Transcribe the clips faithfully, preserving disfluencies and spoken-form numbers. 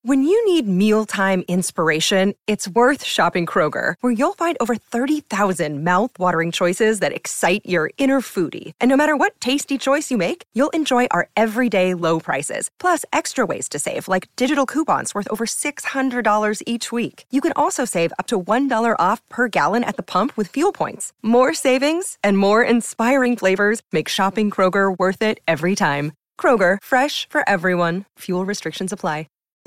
When you need mealtime inspiration, it's worth shopping Kroger, where you'll find over thirty thousand mouth-watering choices that excite your inner foodie. And no matter what tasty choice you make, you'll enjoy our everyday low prices, plus extra ways to save, like digital coupons worth over six hundred dollars each week. You can also save up to one dollar off per gallon at the pump with fuel points. More savings and more inspiring flavors make shopping Kroger worth it every time. Kroger, fresh for everyone. Fuel restrictions apply.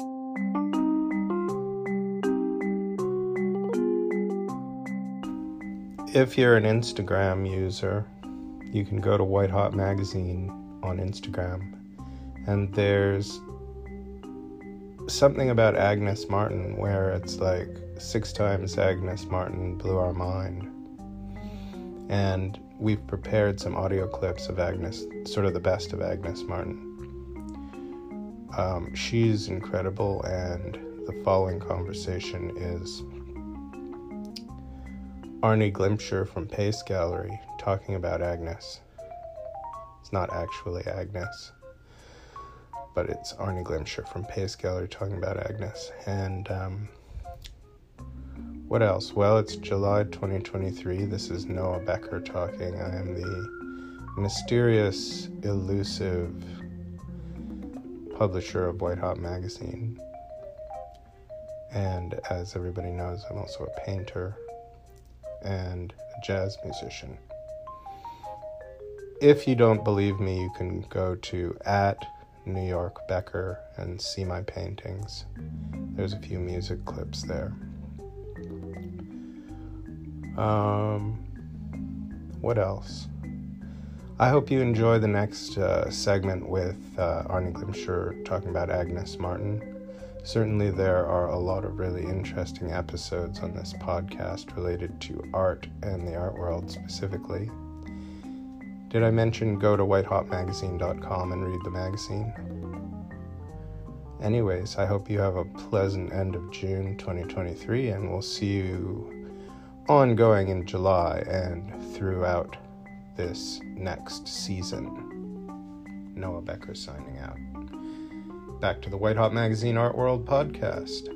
If you're an Instagram user, you can go to White Hot Magazine on Instagram, and there's something about Agnes Martin where it's like six times Agnes Martin blew our mind. And we've prepared some audio clips of Agnes, sort of the best of Agnes Martin. Um, she's incredible, and the following conversation is Arnie Glimcher from Pace Gallery talking about Agnes. It's not actually Agnes, but it's Arnie Glimcher from Pace Gallery talking about Agnes. And um, what else? Well, it's July twenty twenty-three. This is Noah Becker talking. I am the mysterious, elusive publisher of White Hot Magazine. And as everybody knows, I'm also a painter and a jazz musician. If you don't believe me, you can go to at New York Becker and see my paintings. There's a few music clips there. Um, what else? I hope you enjoy the next uh, segment with uh, Arnie Glimcher talking about Agnes Martin. Certainly there are a lot of really interesting episodes on this podcast related to art and the art world specifically. Did I mention go to white hot magazine dot com and read the magazine? Anyways, I hope you have a pleasant end of June twenty twenty-three, and we'll see you ongoing in July and throughout this next season. Noah Becker signing out. Back to the White Hot Magazine Art World podcast.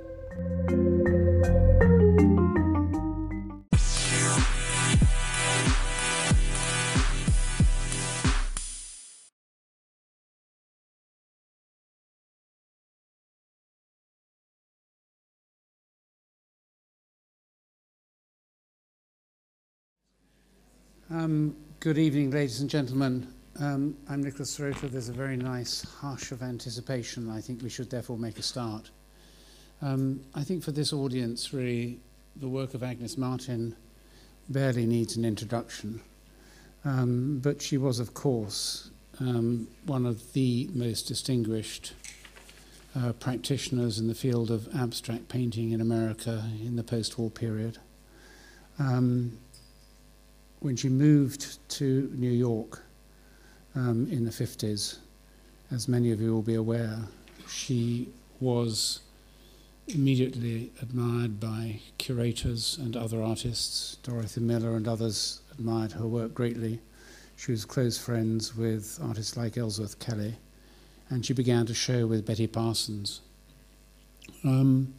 Um, good evening, ladies and gentlemen. Um, I'm Nicholas Sirota. There's a very nice hush of anticipation. I think we should therefore make a start. Um, I think for this audience, really, the work of Agnes Martin barely needs an introduction. Um, but she was, of course, um, one of the most distinguished uh, practitioners in the field of abstract painting in America in the post-war period. Um, when she moved to New York, Um, in the fifties, as many of you will be aware, she was immediately admired by curators and other artists. Dorothy Miller and others admired her work greatly. She was close friends with artists like Ellsworth Kelly, and she began to show with Betty Parsons. Um,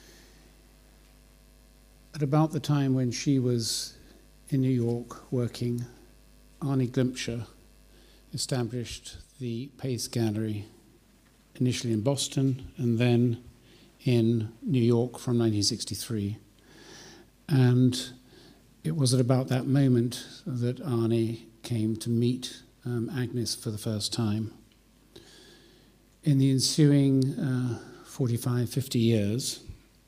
at about the time when she was in New York working, Arnie Glimcher established the Pace Gallery, initially in Boston and then in New York from nineteen sixty-three. And it was at about that moment that Arnie came to meet um, Agnes for the first time. In the ensuing uh, forty-five, fifty years,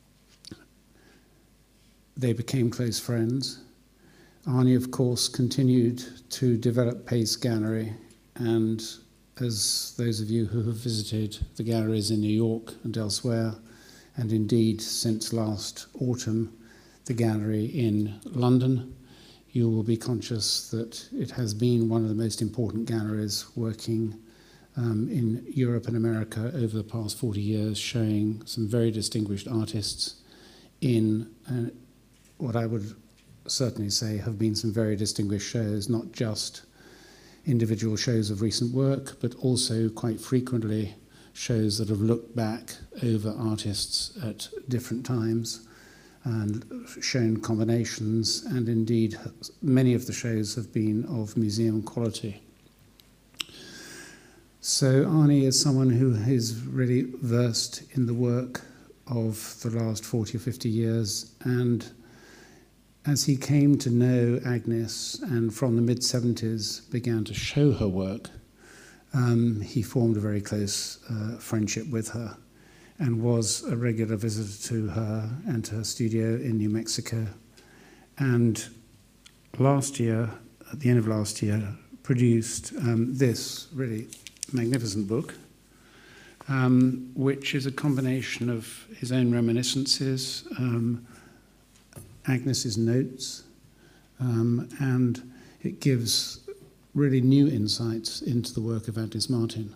they became close friends. Arnie, of course, continued to develop Pace Gallery, and as those of you who have visited the galleries in New York and elsewhere, and indeed since last autumn, the gallery in London, you will be conscious that it has been one of the most important galleries working um, in Europe and America over the past forty years, showing some very distinguished artists in uh, what I would certainly say have been some very distinguished shows, not just individual shows of recent work, but also quite frequently shows that have looked back over artists at different times and shown combinations, and indeed many of the shows have been of museum quality. So Arnie is someone who is really versed in the work of the last forty or fifty years, and as he came to know Agnes and from the mid seventies began to show her work, um, he formed a very close uh, friendship with her and was a regular visitor to her and to her studio in New Mexico. And last year, at the end of last year, produced um, this really magnificent book, um, which is a combination of his own reminiscences, um, Agnes's notes, um, and it gives really new insights into the work of Agnes Martin.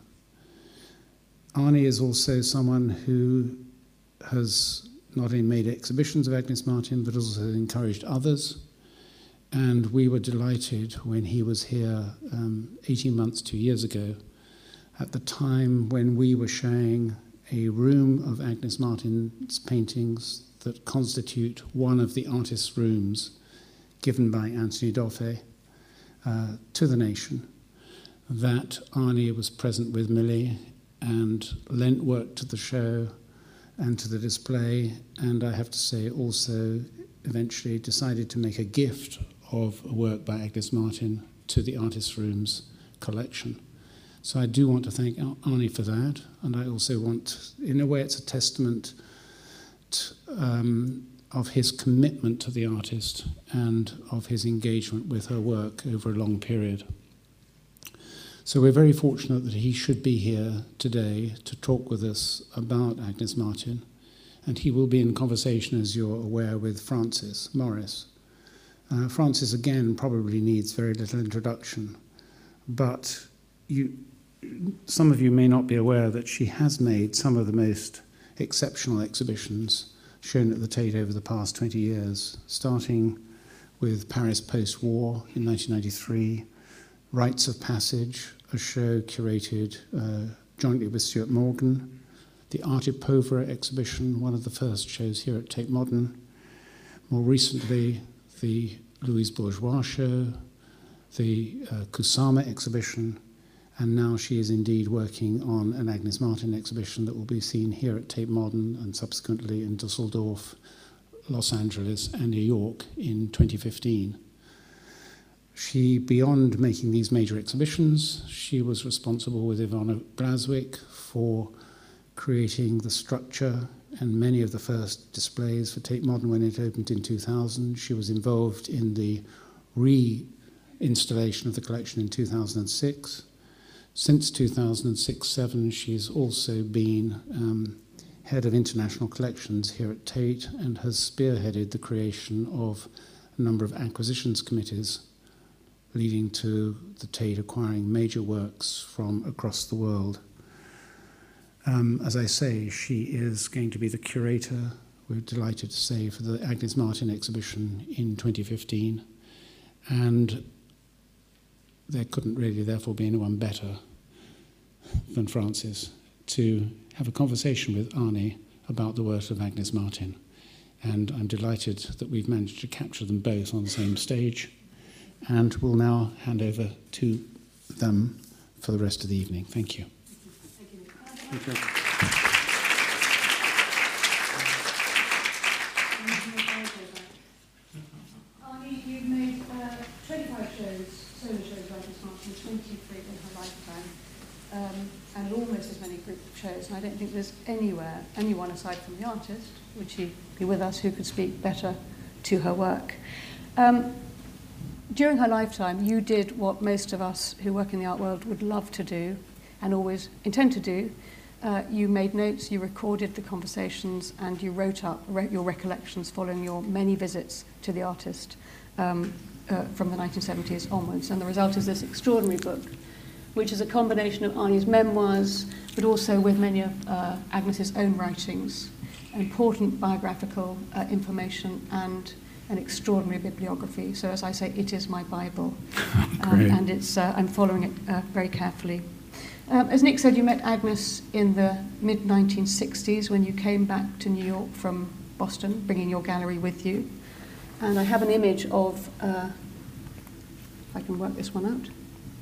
Arnie is also someone who has not only made exhibitions of Agnes Martin, but also encouraged others. And we were delighted when he was here um, eighteen months, two years ago, at the time when we were showing a room of Agnes Martin's paintings that constitute one of the artist's rooms given by Anthony Doffe uh, to the nation, that Arnie was present with Millie and lent work to the show and to the display, and I have to say also eventually decided to make a gift of a work by Agnes Martin to the Artist's Rooms collection. So I do want to thank Arnie for that, and I also want, in a way it's a testament to, um, of his commitment to the artist and of his engagement with her work over a long period. So we're very fortunate that he should be here today to talk with us about Agnes Martin, and he will be in conversation, as you're aware, with Frances Morris. Uh, Frances, again, probably needs very little introduction, but you, some of you may not be aware that she has made some of the most exceptional exhibitions shown at the Tate over the past twenty years, starting with Paris post-war in nineteen ninety-three, Rites of Passage, a show curated uh, jointly with Stuart Morgan, the Arte Povera exhibition, one of the first shows here at Tate Modern, more recently the Louise Bourgeois show, the uh, Kusama exhibition, and now she is indeed working on an Agnes Martin exhibition that will be seen here at Tate Modern and subsequently in Dusseldorf, Los Angeles, and New York in twenty fifteen. She, beyond making these major exhibitions, she was responsible with Ivana Blaswick for creating the structure and many of the first displays for Tate Modern when it opened in two thousand. She was involved in the re-installation of the collection in two thousand six. Since two thousand six seven, she's also been um, head of international collections here at Tate and has spearheaded the creation of a number of acquisitions committees, leading to the Tate acquiring major works from across the world. Um, as I say, she is going to be the curator, we're delighted to say, for the Agnes Martin exhibition in twenty fifteen. And there couldn't really, therefore, be anyone better than Frances to have a conversation with Arnie about the work of Agnes Martin. And I'm delighted that we've managed to capture them both on the same stage. And we'll now hand over to them for the rest of the evening. Thank you. Thank you. Thank you. Arnie, you've made uh, twenty-five shows, solo shows by Agnes Martin, twenty-three in her lifetime, um, and almost as many group shows. And I don't think there's anywhere, anyone aside from the artist, would she be with us, who could speak better to her work. Um, During her lifetime, you did what most of us who work in the art world would love to do and always intend to do. Uh, you made notes, you recorded the conversations, and you wrote up re- your recollections following your many visits to the artist um, uh, from the nineteen seventies onwards. And the result is this extraordinary book, which is a combination of Arnie's memoirs, but also with many of uh, Agnes's own writings, important biographical uh, information, and an extraordinary bibliography. So as I say, it is my Bible. um, and it's uh, I'm following it uh, very carefully. Um, as Nick said, you met Agnes in the mid nineteen sixties when you came back to New York from Boston, bringing your gallery with you. And I have an image of, uh, if I can work this one out.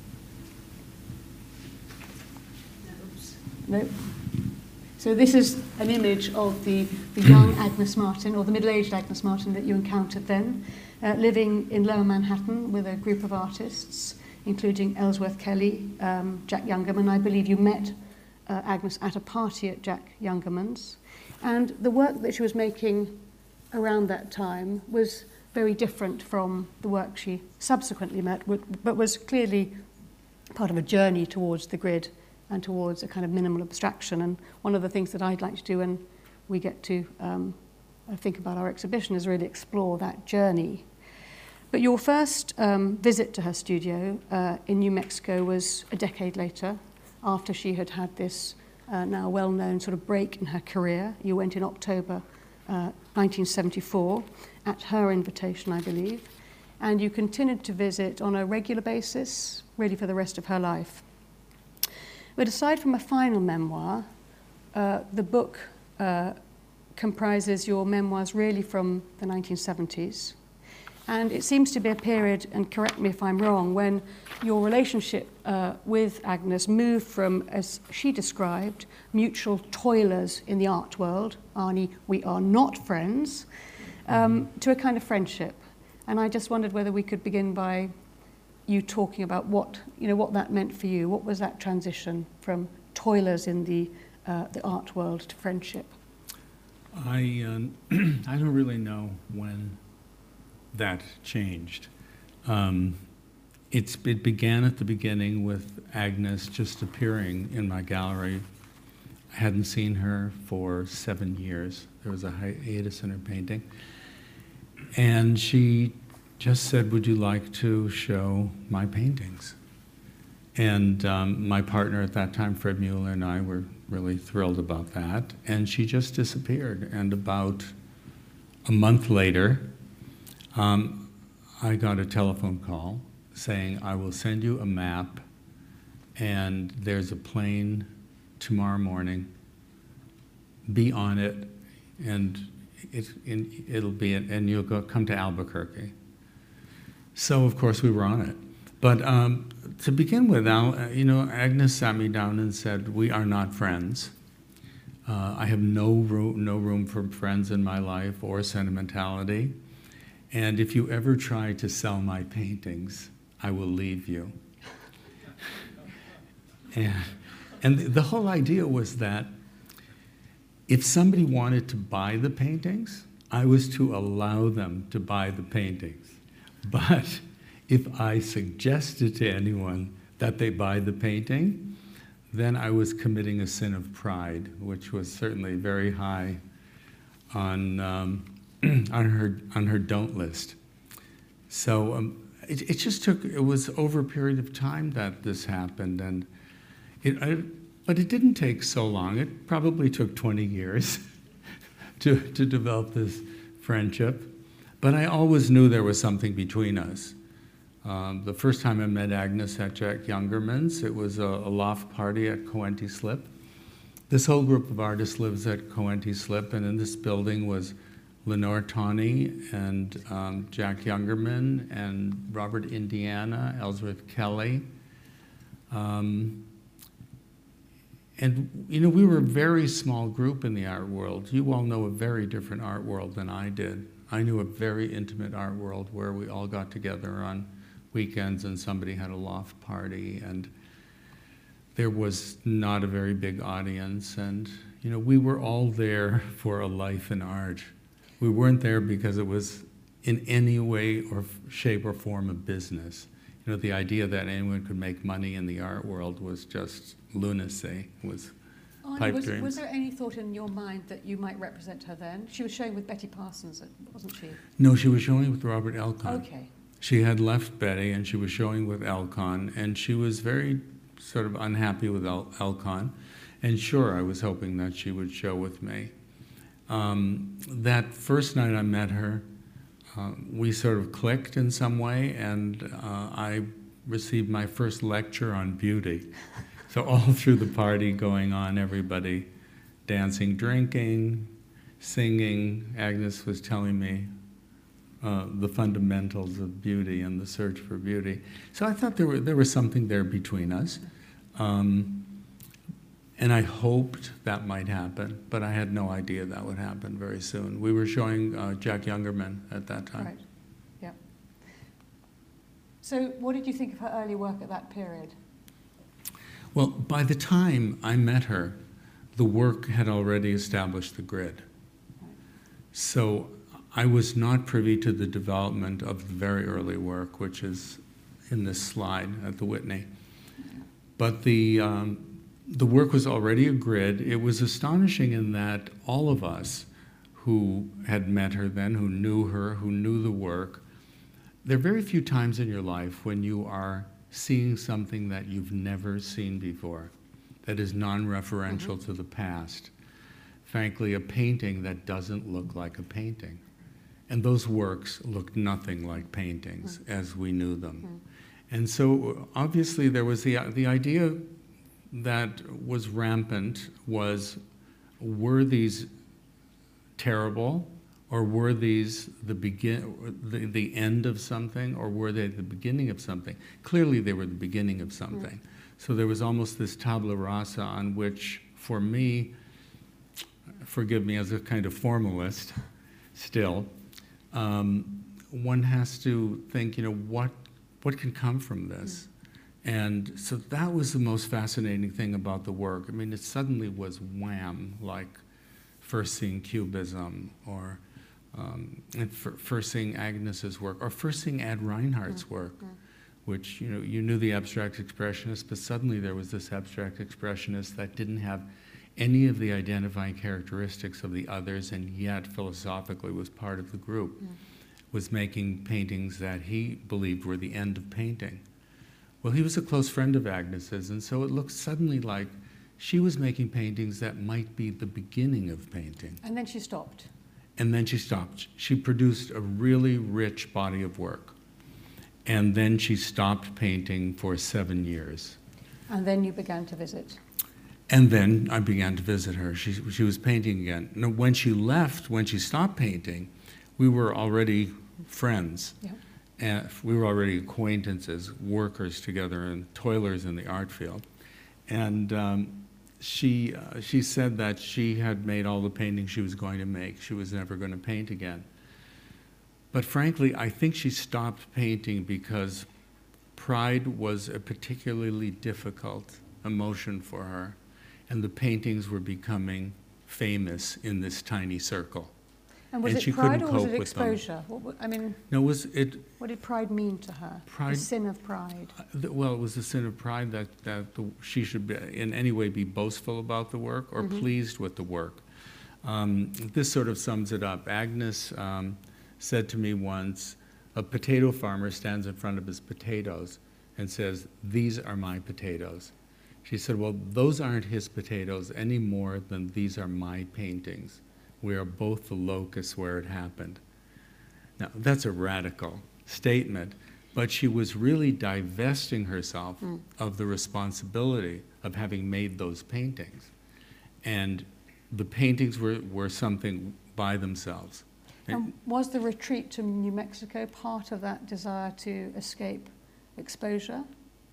Oops. Nope. So this is an image of the, the young Agnes Martin, or the middle-aged Agnes Martin that you encountered then, uh, living in Lower Manhattan with a group of artists, including Ellsworth Kelly, um, Jack Youngerman. I believe you met uh, Agnes at a party at Jack Youngerman's. And the work that she was making around that time was very different from the work she subsequently met, but was clearly part of a journey towards the grid and towards a kind of minimal abstraction. And one of the things that I'd like to do when we get to um, think about our exhibition is really explore that journey. But your first um, visit to her studio uh, in New Mexico was a decade later, after she had had this uh, now well-known sort of break in her career. You went in October uh, nineteen seventy-four, at her invitation, I believe, and you continued to visit on a regular basis, really for the rest of her life. But aside from a final memoir, uh, the book uh, comprises your memoirs really from the nineteen seventies. And it seems to be a period, and correct me if I'm wrong, when your relationship uh, with Agnes moved from, as she described, mutual toilers in the art world, Arnie, we are not friends, um, to a kind of friendship. And I just wondered whether we could begin by you talking about what, you know, what that meant for you. What was that transition from toilers in the, uh, the art world to friendship? I, uh, I don't really know when that changed. Um, it's, it began at the beginning with Agnes just appearing in my gallery. I hadn't seen her for seven years. There was a hiatus in her painting. And she just said, would you like to show my paintings? And um, my partner at that time, Fred Mueller, and I were really thrilled about that. And she just disappeared. And about a month later, Um, I got a telephone call saying, I will send you a map, and there's a plane tomorrow morning. Be on it, and it, it'll be, and you'll go come to Albuquerque. So, of course, we were on it. But um, to begin with, Al, you know, Agnes sat me down and said, we are not friends. Uh, I have no room, no room for friends in my life or sentimentality. And if you ever try to sell my paintings, I will leave you. and, and the whole idea was that if somebody wanted to buy the paintings, I was to allow them to buy the paintings. But if I suggested to anyone that they buy the painting, then I was committing a sin of pride, which was certainly very high on um, on her on her don't list. So um, it, it just took, it was over a period of time that this happened, and it, I, but it didn't take so long. It probably took twenty years to, to develop this friendship. But I always knew there was something between us. Um, the first time I met Agnes at Jack Youngerman's, it was a, a loft party at Coenty Slip. This whole group of artists lives at Coenty Slip, and in this building was Lenore Tawney and um, Jack Youngerman and Robert Indiana, Ellsworth Kelly. Um, and, you know, we were a very small group in the art world. You all know a very different art world than I did. I knew a very intimate art world where we all got together on weekends and somebody had a loft party, and there was not a very big audience. And, you know, we were all there for a life in art. We weren't there because it was in any way or shape or form a business. You know, the idea that anyone could make money in the art world was just lunacy, was Arnie, pipe was, dreams. was there any thought in your mind that you might represent her then? She was showing with Betty Parsons, wasn't she? No, she was showing with Robert Elcon. Okay. She had left Betty and she was showing with Elcon, and she was very sort of unhappy with El Elcon. And sure, I was hoping that she would show with me. Um, that first night I met her, uh, we sort of clicked in some way, and uh, I received my first lecture on beauty. So all through the party going on, everybody dancing, drinking, singing. Agnes was telling me uh, the fundamentals of beauty and the search for beauty. So I thought there were there was something there between us. Um, and I hoped that might happen, but I had no idea that would happen very soon. We were showing uh, Jack Youngerman at that time. Right, yeah. So what did you think of her early work at that period? Well, by the time I met her, the work had already established the grid. So I was not privy to the development of the very early work, which is in this slide at the Whitney. But the, um, the work was already a grid. It was astonishing in that all of us who had met her then, who knew her, who knew the work, there are very few times in your life when you are seeing something that you've never seen before, that is non-referential mm-hmm. to the past. Frankly, a painting that doesn't look like a painting. And those works looked nothing like paintings mm-hmm. as we knew them. Mm-hmm. And so obviously there was the, the idea that was rampant was, were these terrible, or were these the begin, the, the end of something, or were they the beginning of something? Clearly they were the beginning of something. Mm. So there was almost this tabula rasa on which, for me, forgive me as a kind of formalist still, um, one has to think, you know, what, what can come from this? Mm. And so that was the most fascinating thing about the work. I mean, it suddenly was wham, like first seeing Cubism, or Um, and for, first seeing Agnes's work, or first seeing Ad Reinhardt's work, mm-hmm. which, you know, you knew the abstract expressionist, but suddenly there was this abstract expressionist that didn't have any of the identifying characteristics of the others, and yet philosophically was part of the group, mm-hmm. was making paintings that he believed were the end of painting. Well, he was a close friend of Agnes's, and so it looked suddenly like she was making paintings that might be the beginning of painting. And then she stopped. And then she stopped. She produced a really rich body of work. And then she stopped painting for seven years. And then you began to visit. And then I began to visit her. She, she was painting again. Now, when she left, when she stopped painting, we were already friends. Yeah. And we were already acquaintances, workers together, and toilers in the art field. And um, She, uh, she said that she had made all the paintings she was going to make. She was never going to paint again. But frankly, I think she stopped painting because pride was a particularly difficult emotion for her, and the paintings were becoming famous in this tiny circle. And was and it she pride couldn't or was cope it with exposure? What, I mean, no, was it? What did pride mean to her? Pride, the sin of pride. Uh, the, well, it was the sin of pride that that the, she should be, in any way be boastful about the work or mm-hmm. pleased with the work. Um, this sort of sums it up. Agnes um, said to me once, a potato farmer stands in front of his potatoes and says, "These are my potatoes." She said, "Well, those aren't his potatoes any more than these are my paintings. We are both the locus where it happened." Now, that's a radical statement, but she was really divesting herself mm. of the responsibility of having made those paintings. And the paintings were, were something by themselves. And, and was the retreat to New Mexico part of that desire to escape exposure?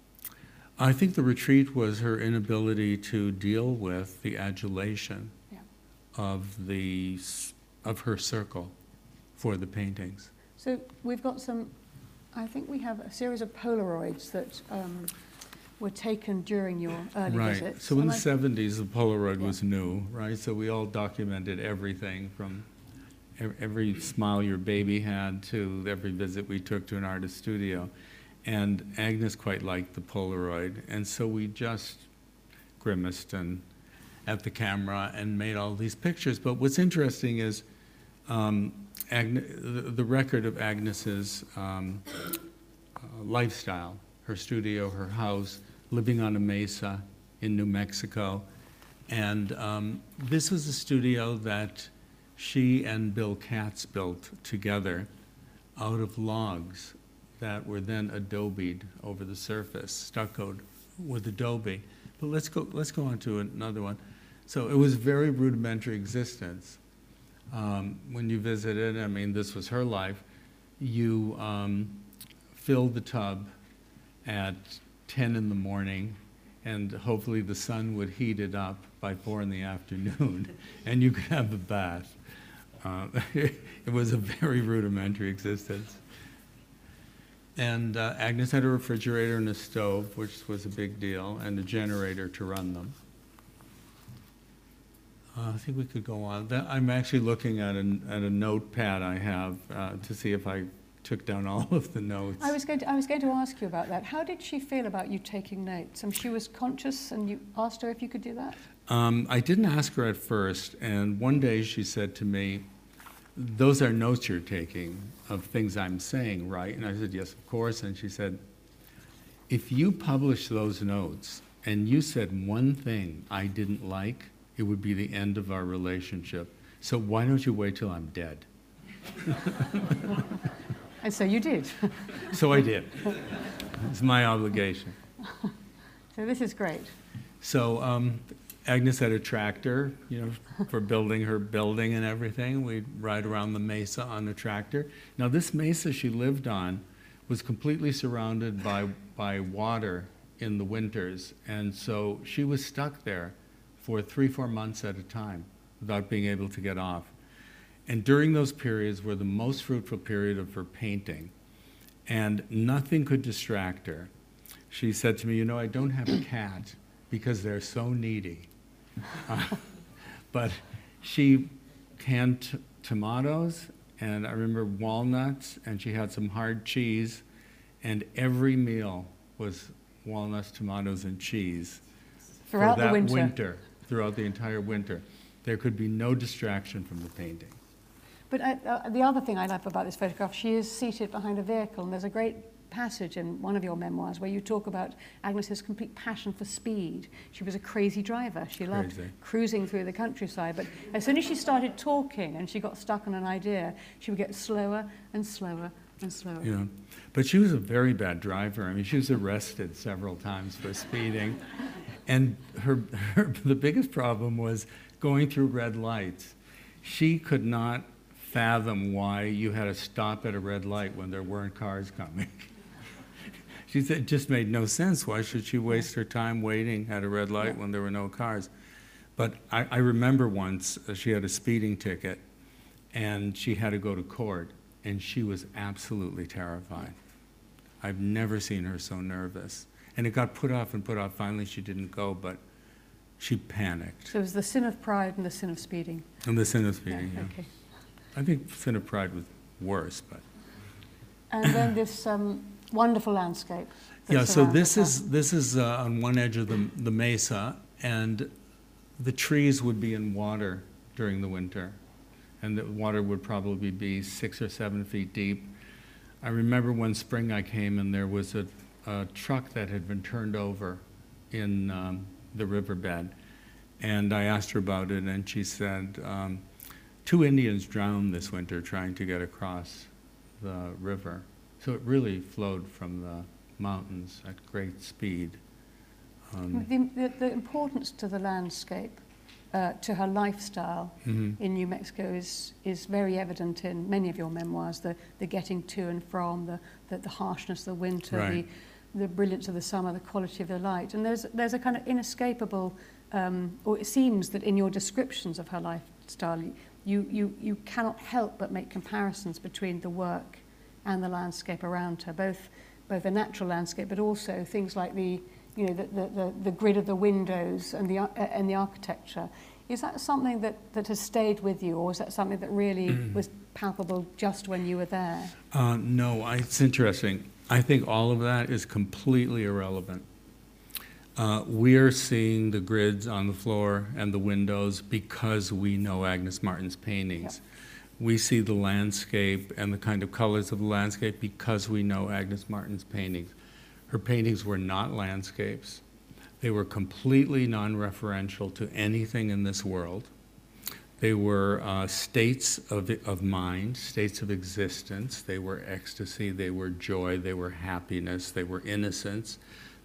I think the retreat was her inability to deal with the adulation of the of her circle for the paintings. So we've got some, I think we have a series of Polaroids that um, were taken during your early right. visits. So in and the I, seventies, the Polaroid yeah. was new, right? So we all documented everything from every smile your baby had to every visit we took to an artist studio. And Agnes quite liked the Polaroid, and so we just grimaced and at the camera and made all these pictures. But what's interesting is um, Agnes, the, the record of Agnes's um, uh, lifestyle, her studio, her house, living on a mesa in New Mexico. And um, this was a studio that she and Bill Katz built together out of logs that were then adobe'd over the surface, stuccoed with adobe. But let's go, let's go on to another one. So it was very rudimentary existence. Um, when you visited, I mean, this was her life, you um, filled the tub at ten in the morning, and hopefully the sun would heat it up by four in the afternoon, and you could have a bath. Uh, it was a very rudimentary existence. And uh, Agnes had a refrigerator and a stove, which was a big deal, and a generator to run them. Uh, I think we could go on. That, I'm actually looking at, an, at a notepad I have uh, to see if I took down all of the notes. I was going to, I was going to ask you about that. How did she feel about you taking notes? Um, she was conscious, and you asked her if you could do that? Um, I didn't ask her at first, and one day she said to me, "Those are notes you're taking of things I'm saying, right?" And I said, "Yes, of course." And she said, "If you publish those notes and you said one thing I didn't like, it would be the end of our relationship. So why don't you wait till I'm dead?" And so you did. So I did. It's my obligation. So this is great. So um, Agnes had a tractor, you know, for building her building and everything. We'd ride around the mesa on the tractor. Now this mesa she lived on was completely surrounded by, by water in the winters. And so she was stuck there for three, four months at a time without being able to get off. And during those periods were the most fruitful period of her painting. And nothing could distract her. She said to me, "You know, I don't have a cat because they're so needy." Uh, but she canned t tomatoes, and I remember walnuts, and she had some hard cheese, and every meal was walnuts, tomatoes, and cheese. Throughout for that the winter. winter. Throughout the entire winter. There could be no distraction from the painting. But uh, uh, the other thing I love about this photograph, she is seated behind a vehicle, and there's a great passage in one of your memoirs where you talk about Agnes's complete passion for speed. She was a crazy driver. She loved Crazy. cruising through the countryside, but as soon as she started talking and she got stuck on an idea, she would get slower and slower and slower. Yeah, but she was a very bad driver. I mean, she was arrested several times for speeding. And her, her, the biggest problem was going through red lights. She could not fathom why you had to stop at a red light when there weren't cars coming. She said it just made no sense. Why should she waste her time waiting at a red light when there were no cars? But I, I remember once uh, she had a speeding ticket, and she had to go to court, and she was absolutely terrified. I've never seen her so nervous. And it got put off and put off. Finally, she didn't go, but she panicked. So it was the sin of pride and the sin of speeding. And the sin of speeding, Yeah, yeah. okay. I think sin of pride was worse, but... And then this um, wonderful landscape. that Yeah, so surrounds this her. is, this is uh, on one edge of the, the mesa, and the trees would be in water during the winter, and the water would probably be six or seven feet deep. I remember one spring I came, and there was a, a truck that had been turned over in um, the riverbed, and I asked her about it, and she said, um, two Indians drowned this winter trying to get across the river. So it really flowed from the mountains at great speed. Um, The, the, the importance to the landscape, uh, to her lifestyle mm-hmm. in New Mexico is, is very evident in many of your memoirs, the, the getting to and from, the, the, the harshness of the winter, Right. the, the brilliance of the summer, the quality of the light. And there's, there's a kind of inescapable, um, or it seems that in your descriptions of her lifestyle, you, you, you cannot help but make comparisons between the work and the landscape around her, both, both the natural landscape, but also things like the, you know, the, the, the, the grid of the windows and the, uh, and the architecture. Is that something that, that has stayed with you, or is that something that really was palpable just when you were there? Uh, no, I, it's interesting. I think all of that is completely irrelevant. Uh, we're seeing the grids on the floor and the windows because we know Agnes Martin's paintings. Yep. We see the landscape and the kind of colors of the landscape because we know Agnes Martin's paintings. Her paintings were not landscapes. They were completely non-referential to anything in this world. They were uh, states of, of mind, states of existence. They were ecstasy, they were joy, they were happiness, they were innocence.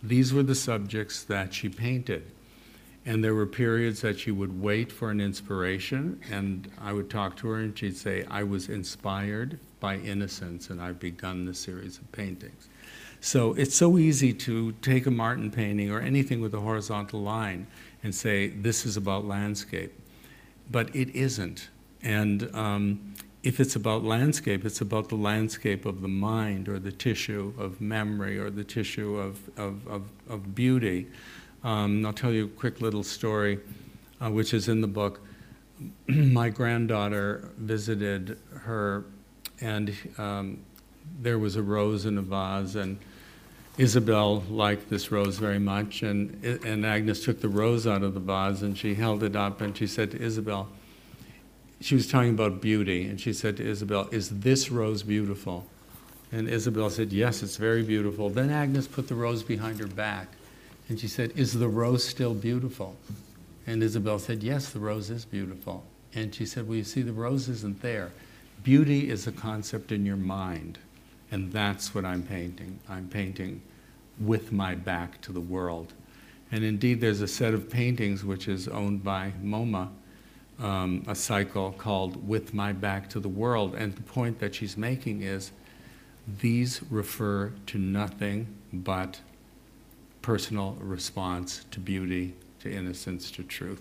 these were the subjects that she painted. And there were periods that she would wait for an inspiration, and I would talk to her and she'd say, I was inspired by innocence and I've begun this series of paintings. So it's so easy to take a Martin painting or anything with a horizontal line and say, this is about landscape. But it isn't. And um, if it's about landscape, it's about the landscape of the mind or the tissue of memory or the tissue of, of, of, of beauty. Um, I'll tell you a quick little story, uh, which is in the book. My granddaughter visited her, and um, there was a rose in a vase, and Isabel liked this rose very much, and, and Agnes took the rose out of the vase, and she held it up, and she said to Isabel, she was talking about beauty, and she said to Isabel, is this rose beautiful? And Isabel said, yes, it's very beautiful. Then Agnes put the rose behind her back, and she said, is the rose still beautiful? And Isabel said, yes, the rose is beautiful. And she said, well, you see, the rose isn't there. Beauty is a concept in your mind, and that's what I'm painting. I'm painting with my back to the world. And indeed, there's a set of paintings which is owned by MoMA, um, a cycle called With My Back to the World. And the point that she's making is these refer to nothing but personal response to beauty, to innocence, to truth.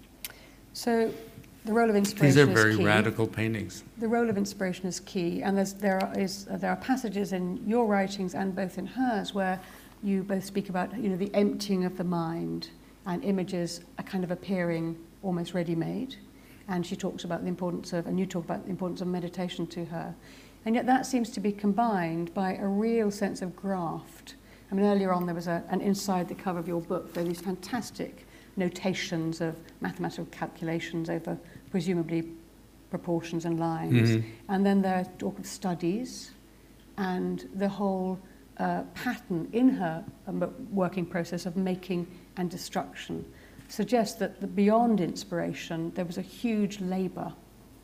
So the role of inspiration These are is very key. radical paintings. The role of inspiration is key, and there's, there, are, is, uh, there are passages in your writings and both in hers where you both speak about, you know, the emptying of the mind and images are kind of appearing almost ready-made. And she talks about the importance of, and you talk about the importance of meditation to her. And yet that seems to be combined by a real sense of graft. I mean, earlier on there was a, an inside the cover of your book, there are these fantastic notations of mathematical calculations over presumably proportions and lines. Mm-hmm. And then there are talk of studies and the whole uh, pattern in her um, working process of making and destruction suggests that the, beyond inspiration, there was a huge labor.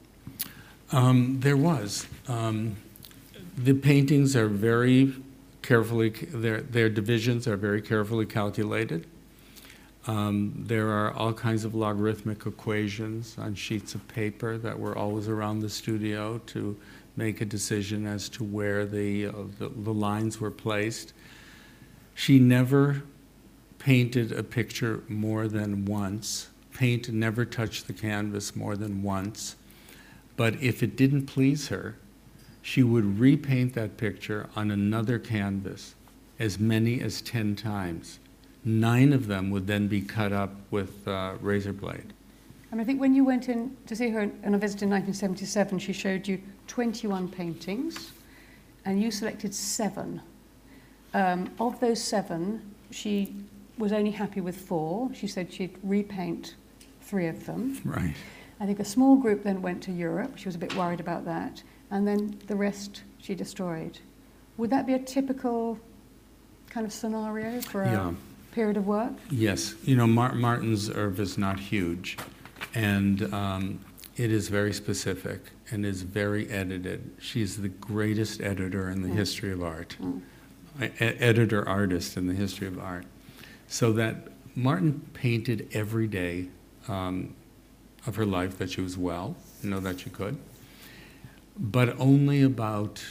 Um, there was. Um, the paintings are very carefully, their, their divisions are very carefully calculated. Um, there are all kinds of logarithmic equations on sheets of paper that were always around the studio to make a decision as to where the, uh, the, the lines were placed. She never painted a picture more than once. Paint never touched the canvas more than once. But if it didn't please her, she would repaint that picture on another canvas as many as ten times. Nine of them would then be cut up with uh, razor blade. And I think when you went in to see her on a visit in nineteen seventy-seven, she showed you twenty-one paintings, and you selected seven. Um, of those seven, she was only happy with four. She said she'd repaint three of them. Right. I think a small group then went to Europe. She was a bit worried about that. And then the rest she destroyed. Would that be a typical kind of scenario for a Yeah. period of work? Yes. You know, Mar- Martin's oeuvre is not huge, and um, it is very specific and is very edited. She's the greatest editor in the mm. history of art, mm. e- editor-artist in the history of art. So that Martin painted every day um, of her life that she was well, you know, that she could, but only about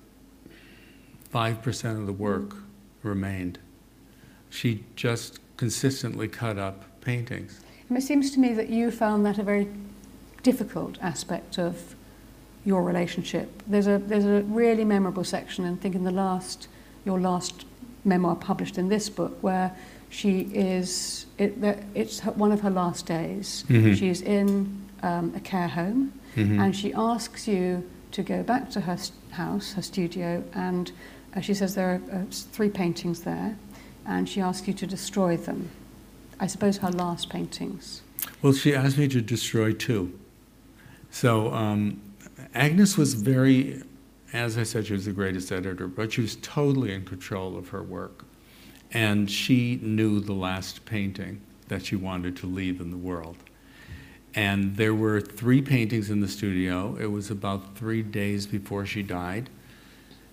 five percent of the work remained. She just consistently cut up paintings. And it seems to me that you found that a very difficult aspect of your relationship. There's a there's a really memorable section, and I think in the last your last memoir published in this book, where she is it, it's her, one of her last days. Mm-hmm. She's in um, a care home, mm-hmm. and she asks you to go back to her house, her studio, and uh, she says there are uh, three paintings there, and she asks you to destroy them. I suppose her last paintings. Well, she asked me to destroy two. So um, Agnes was very, as I said, she was the greatest editor, but she was totally in control of her work. And she knew the last painting that she wanted to leave in the world. And there were three paintings in the studio. It was about three days before she died.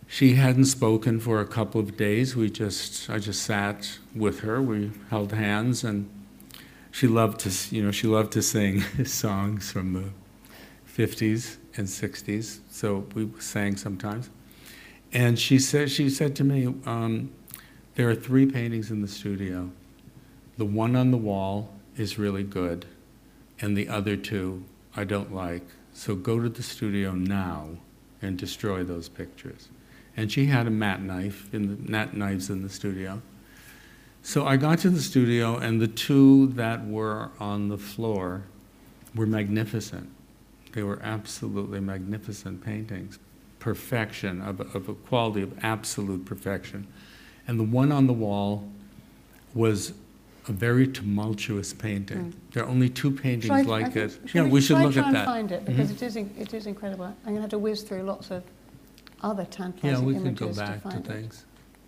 She hadn't spoken for a couple of days. We just, I just sat with her. We held hands, and she loved to, you know, she loved to sing songs from the fifties and sixties. So we sang sometimes. And she said, she said to me, um, there are three paintings in the studio. The one on the wall is really good, and the other two I don't like. So go to the studio now and destroy those pictures. And she had a mat knife, in the mat knives in the studio. So I got to the studio, and the two that were on the floor were magnificent. They were absolutely magnificent paintings. Perfection, of, of a quality of absolute perfection. And the one on the wall was a very tumultuous painting. Mm. There are only two paintings I, like I it. Yeah, we, we should try look try at and that. find it, because mm-hmm. it is in, it is incredible. I'm going to have to whiz through lots of other tantalizing Yeah, we images could go back to, to find things.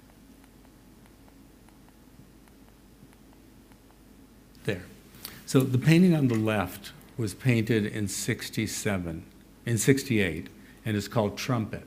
There. So the painting on the left was painted in sixty-seven, in sixty-eight, and it's called Trumpet.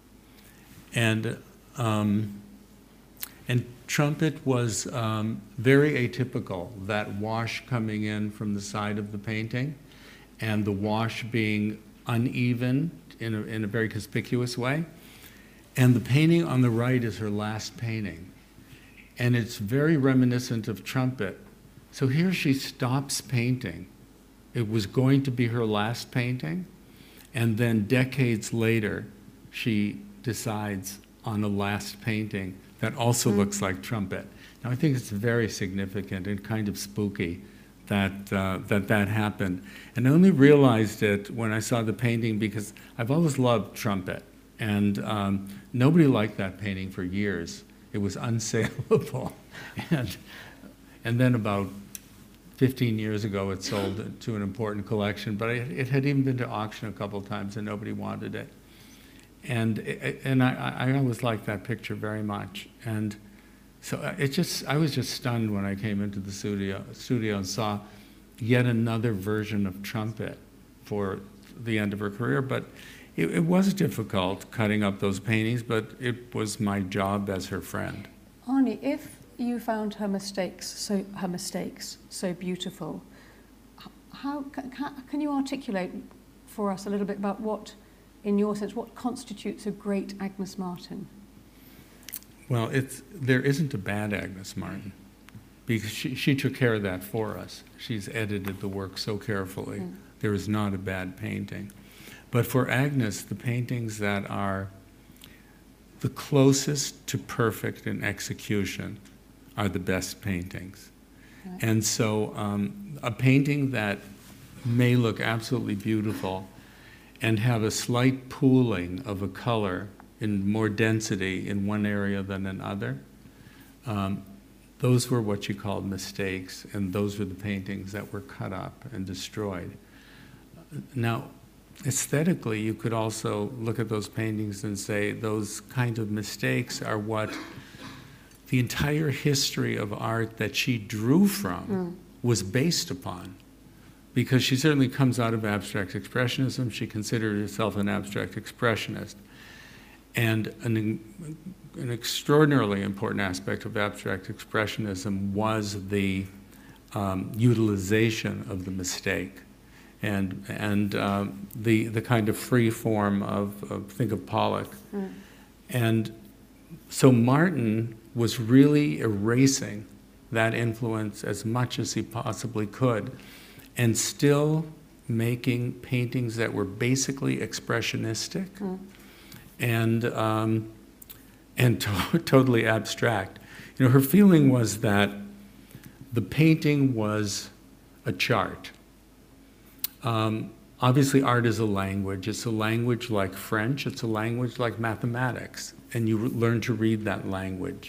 And um, and Trumpet was um, very atypical, that wash coming in from the side of the painting, and the wash being uneven in a, in a very conspicuous way. And the painting on the right is her last painting. And it's very reminiscent of Trumpet. So here she stops painting. It was going to be her last painting, and then decades later, she decides on a last painting that also mm. looks like Trumpet. Now, I think it's very significant and kind of spooky that, uh, that that happened. And I only realized it when I saw the painting, because I've always loved Trumpet. And um, nobody liked that painting for years. It was unsaleable. and, and then about fifteen years ago, it sold to an important collection, but it, it had even been to auction a couple of times and nobody wanted it. And, and I, I always liked that picture very much. And so it just, I was just stunned when I came into the studio, studio and saw yet another version of Trumpet for the end of her career. But it, it was difficult cutting up those paintings, but it was my job as her friend. Arnie, if you found her mistakes so, her mistakes so beautiful, how can, can you articulate for us a little bit about what, in your sense, what constitutes a great Agnes Martin? Well, it's, there isn't a bad Agnes Martin, because she, she took care of that for us. She's edited the work so carefully. Mm. There is not a bad painting. But for Agnes, the paintings that are the closest to perfect in execution are the best paintings. Right. And so um, a painting that may look absolutely beautiful and have a slight pooling of a color in more density in one area than another, um, those were what you called mistakes, and those were the paintings that were cut up and destroyed. Now, aesthetically, you could also look at those paintings and say those kind of mistakes are what the entire history of art that she drew from mm. was based upon. Because she certainly comes out of abstract expressionism. She considered herself an abstract expressionist. And an, an extraordinarily important aspect of abstract expressionism was the um, utilization of the mistake, and, and uh, the, the kind of free form of, of think of Pollock. Mm. And so Martin was really erasing that influence as much as he possibly could, and still making paintings that were basically expressionistic mm. and, um, and to totally abstract. You know, her feeling was that the painting was a chart. Um, obviously, art is a language. It's a language like French. It's a language like mathematics, and you learn to read that language.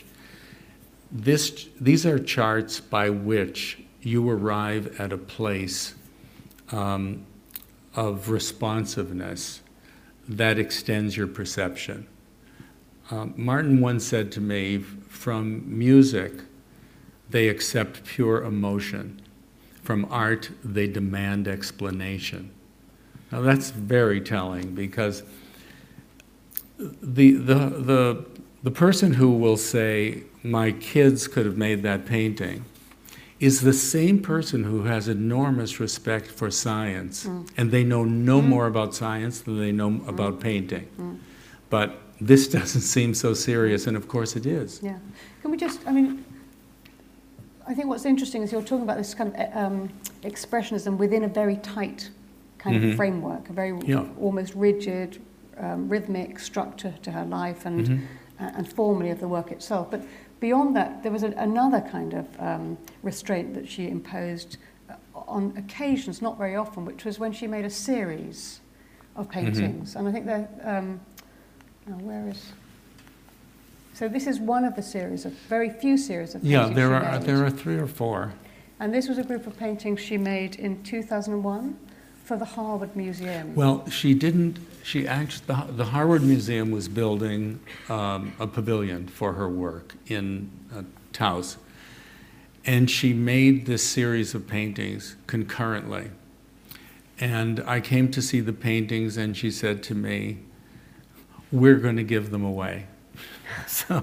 This, these are charts by which you arrive at a place um, of responsiveness that extends your perception. Um, Martin once said to me, from music, they accept pure emotion. From art, they demand explanation. Now that's very telling, because the, the, the, the person who will say, my kids could have made that painting, is the same person who has enormous respect for science, mm. and they know no mm. more about science than they know mm. about painting. Mm. But this doesn't seem so serious, and of course it is. Yeah. Can we just, I mean, I think what's interesting is you're talking about this kind of um, expressionism within a very tight kind mm-hmm. of framework, a very yeah. almost rigid, um, rhythmic structure to her life and, mm-hmm. uh, and formally of the work itself. But beyond that, there was a, another kind of um, restraint that she imposed on occasions, not very often, which was when she made a series of paintings. Mm-hmm. And I think that, um, oh, where is... So this is one of the series of, very few series of paintings Yeah, there she are, made. there are three or four. And this was a group of paintings she made in two thousand one for the Harvard Museum. Well, she didn't, she actually, the, the Harvard Museum was building um, a pavilion for her work in uh, Taos. And she made this series of paintings concurrently. And I came to see the paintings and she said to me, we're going to give them away. So,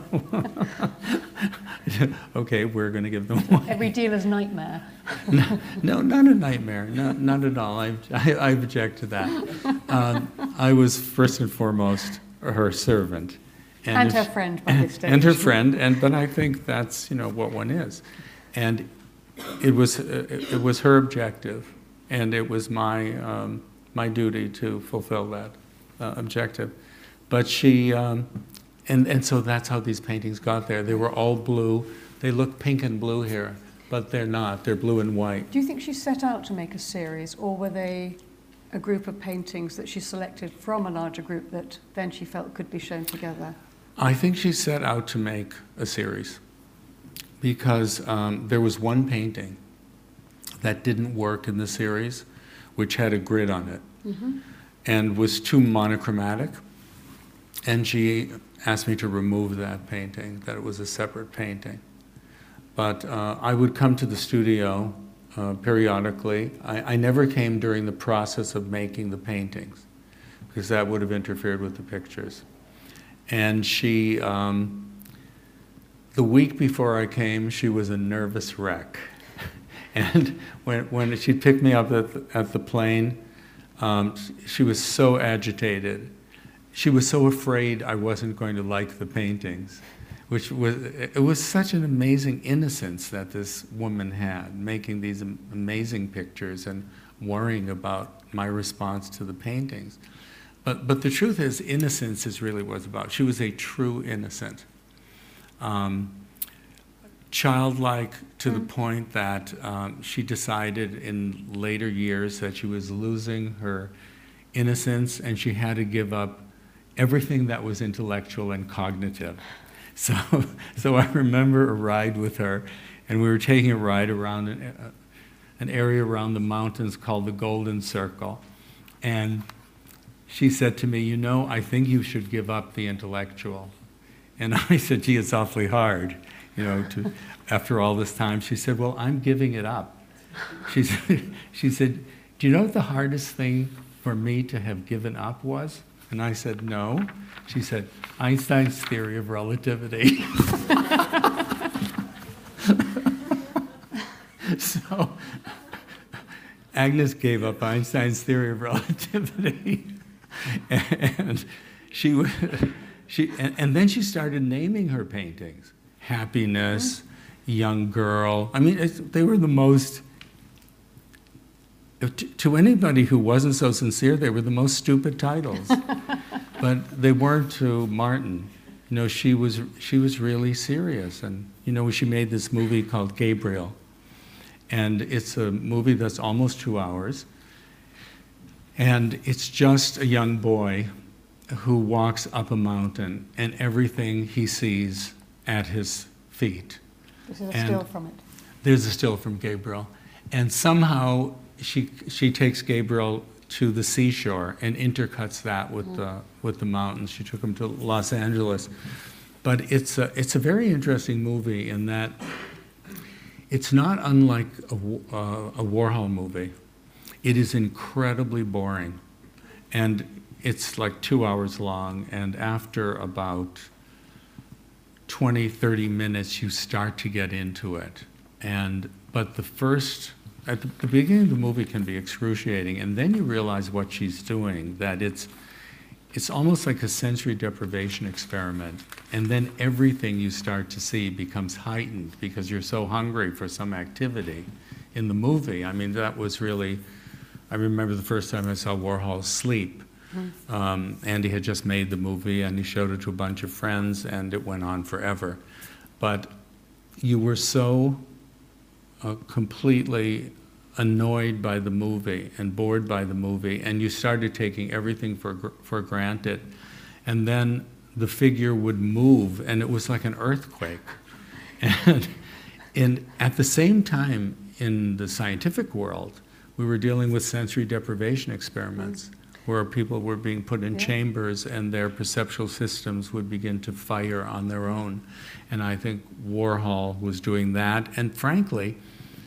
okay, we're going to give them away. Every dealer's nightmare. no, no, not a nightmare. No, not at all. I, I, I object to that. Um, I was first and foremost her servant, and, and her friend by this stage. And her friend, and but I think that's you know what one is, and it was uh, it was her objective, and it was my um, my duty to fulfill that uh, objective, but she. Um, And, and so that's how these paintings got there. They were all blue. They look pink and blue here, but they're not. They're blue and white. Do you think she set out to make a series, or were they a group of paintings that she selected from a larger group that then she felt could be shown together? I think she set out to make a series because um, there was one painting that didn't work in the series, which had a grid on it, mm-hmm. and was too monochromatic. And she asked me to remove that painting, that it was a separate painting. But uh, I would come to the studio uh, periodically. I, I never came during the process of making the paintings, because that would have interfered with the pictures. And she, um, the week before I came, she was a nervous wreck. And when, when she picked me up at the, at the plane, um, she was so agitated. She was so afraid I wasn't going to like the paintings, which was, it was such an amazing innocence that this woman had, making these amazing pictures and worrying about my response to the paintings. But, but the truth is, innocence is really what it's about. She was a true innocent. Um, childlike to mm. the point that um, she decided in later years that she was losing her innocence and she had to give up everything that was intellectual and cognitive. So, so I remember a ride with her, and we were taking a ride around an, uh, an area around the mountains called the Golden Circle. And she said to me, you know, I think you should give up the intellectual. And I said, gee, it's awfully hard, you know, to, after all this time. She said, well, I'm giving it up. She said, she said, do you know what the hardest thing for me to have given up was? And I said, no. She said, Einstein's theory of relativity. So Agnes gave up Einstein's theory of relativity. And she, she and, and then she started naming her paintings. Happiness, Young Girl. I mean, it's, they were the most... To anybody who wasn't so sincere, they were the most stupid titles. But they weren't to Martin. You know, she was she was really serious. And, you know, she made this movie called Gabriel. And it's a movie that's almost two hours. And it's just a young boy who walks up a mountain and everything he sees at his feet. This is a and still from it. There's a still from Gabriel. And somehow she she takes Gabriel to the seashore and intercuts that with mm. the with the mountains. She took him to Los Angeles. But it's a, it's a very interesting movie in that it's not unlike a, uh, a Warhol movie. It is incredibly boring. And it's like two hours long, and after about twenty, thirty minutes, you start to get into it. And, but the first, at the, the beginning of the movie can be excruciating, and then you realize what she's doing, that it's, it's almost like a sensory deprivation experiment. And then everything you start to see becomes heightened because you're so hungry for some activity in the movie. I mean, that was really, I remember the first time I saw Warhol Sleep. Mm-hmm. um, Andy had just made the movie, and he showed it to a bunch of friends, and it went on forever. But you were so uh, completely annoyed by the movie and bored by the movie, and you started taking everything for gr- for granted. And then the figure would move, and it was like an earthquake. And, and at the same time, in the scientific world, we were dealing with sensory deprivation experiments, mm-hmm. where people were being put in yeah. chambers, and their perceptual systems would begin to fire on their own. And I think Warhol was doing that, and frankly,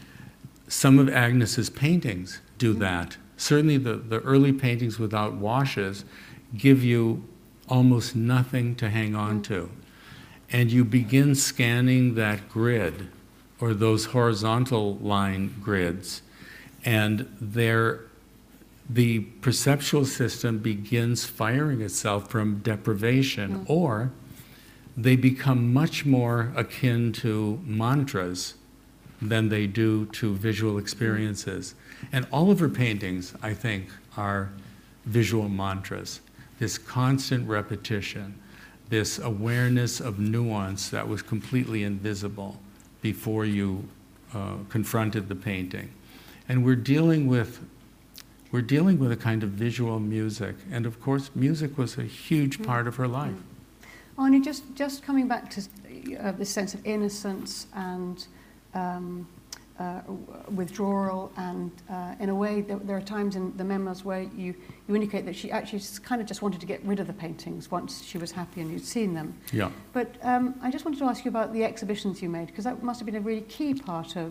some of Agnes's paintings do that. Certainly the, the early paintings without washes give you almost nothing to hang on to. And you begin scanning that grid, or those horizontal line grids, and they're, the perceptual system begins firing itself from deprivation, mm. or they become much more akin to mantras than they do to visual experiences. And all of her paintings, I think, are visual mantras. This constant repetition, this awareness of nuance that was completely invisible before you uh, confronted the painting. And we're dealing with we're dealing with a kind of visual music. And of course, music was a huge part of her life. Arnie, just, just coming back to uh, this sense of innocence and Um, uh, withdrawal, and uh, in a way there, there are times in the memoirs where you, you indicate that she actually just kind of just wanted to get rid of the paintings once she was happy and you'd seen them. Yeah. But um, I just wanted to ask you about the exhibitions you made, because that must have been a really key part of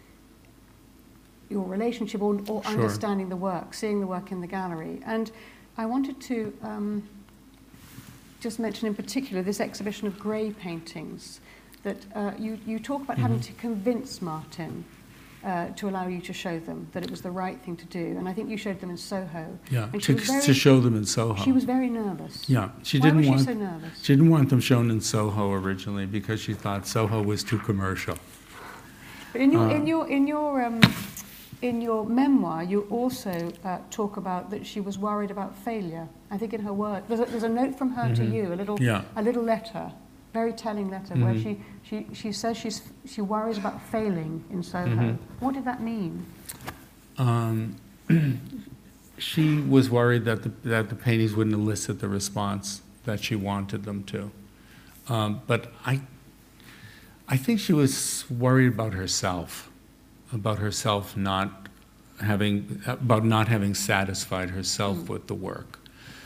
your relationship, or, or Sure. understanding the work, seeing the work in the gallery. And I wanted to um, just mention in particular this exhibition of grey paintings, that uh, you, you talk about mm-hmm. having to convince Martin uh, to allow you to show them, that it was the right thing to do. And I think you showed them in Soho. Yeah, and she to, was very, to show them in Soho. She was very nervous. Yeah, she Why didn't was want. she so nervous? She didn't want them shown in Soho originally because she thought Soho was too commercial. But in your uh, in your in your um, in your memoir, you also uh, talk about that she was worried about failure. I think in her work, there's a, there's a note from her mm-hmm. to you, a little yeah. a little letter. Very telling letter, mm-hmm. where she, she, she says she's, she worries about failing in Soho. Mm-hmm. What did that mean? Um, she was worried that the, that the paintings wouldn't elicit the response that she wanted them to. Um, but I, I think she was worried about herself, about herself not having, about not having satisfied herself mm. with the work.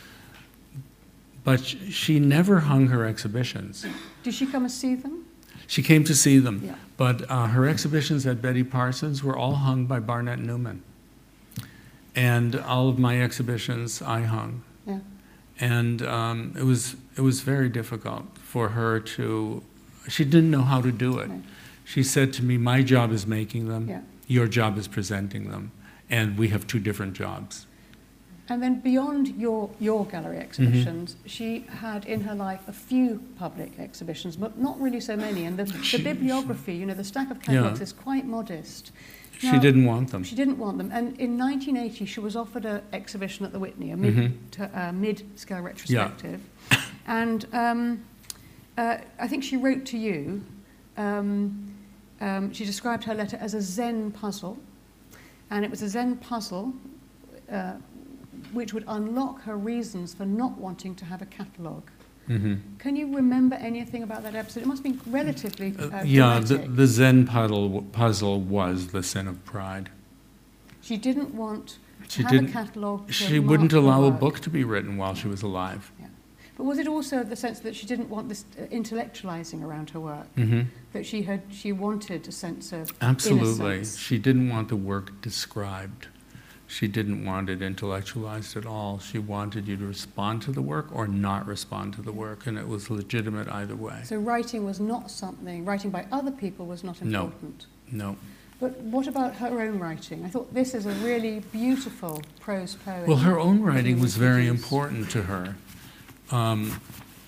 But she never hung her exhibitions. Did she come and see them? She came to see them. Yeah. But uh, her exhibitions at Betty Parsons were all hung by Barnett Newman. And all of my exhibitions I hung. Yeah. And um, it was it was very difficult for her to, she didn't know how to do it. Right. She said to me, my job is making them, yeah. your job is presenting them. And we have two different jobs. And then beyond your, your gallery exhibitions, mm-hmm. she had in her life a few public exhibitions, but not really so many. And the, she, the bibliography, you know, the stack of catalogues yeah. is quite modest. She now, didn't want them. She didn't want them. And in nineteen eighty, she was offered an exhibition at the Whitney, a mid, mm-hmm. to, uh, mid-scale retrospective. Yeah. And um, uh, I think she wrote to you, um, um, she described her letter as a Zen puzzle. And it was a Zen puzzle uh, which would unlock her reasons for not wanting to have a catalogue. Mm-hmm. Can you remember anything about that episode? It must have been relatively uh, uh, Yeah, the, the Zen puzzle, puzzle was the sin of pride. She didn't want to she have didn't, a catalogue. She wouldn't allow a book to be written while she was alive. Yeah. But was it also the sense that she didn't want this uh, intellectualizing around her work? Mm-hmm. That she had, she wanted a sense of Absolutely. innocence? She didn't want the work described. she didn't want it intellectualized at all. She wanted you to respond to the work or not respond to the work, and it was legitimate either way. So writing was not something, writing by other people was not important? No, no. But what about her own writing? I thought this is a really beautiful prose poem. Well, her own writing was very important to her. Um,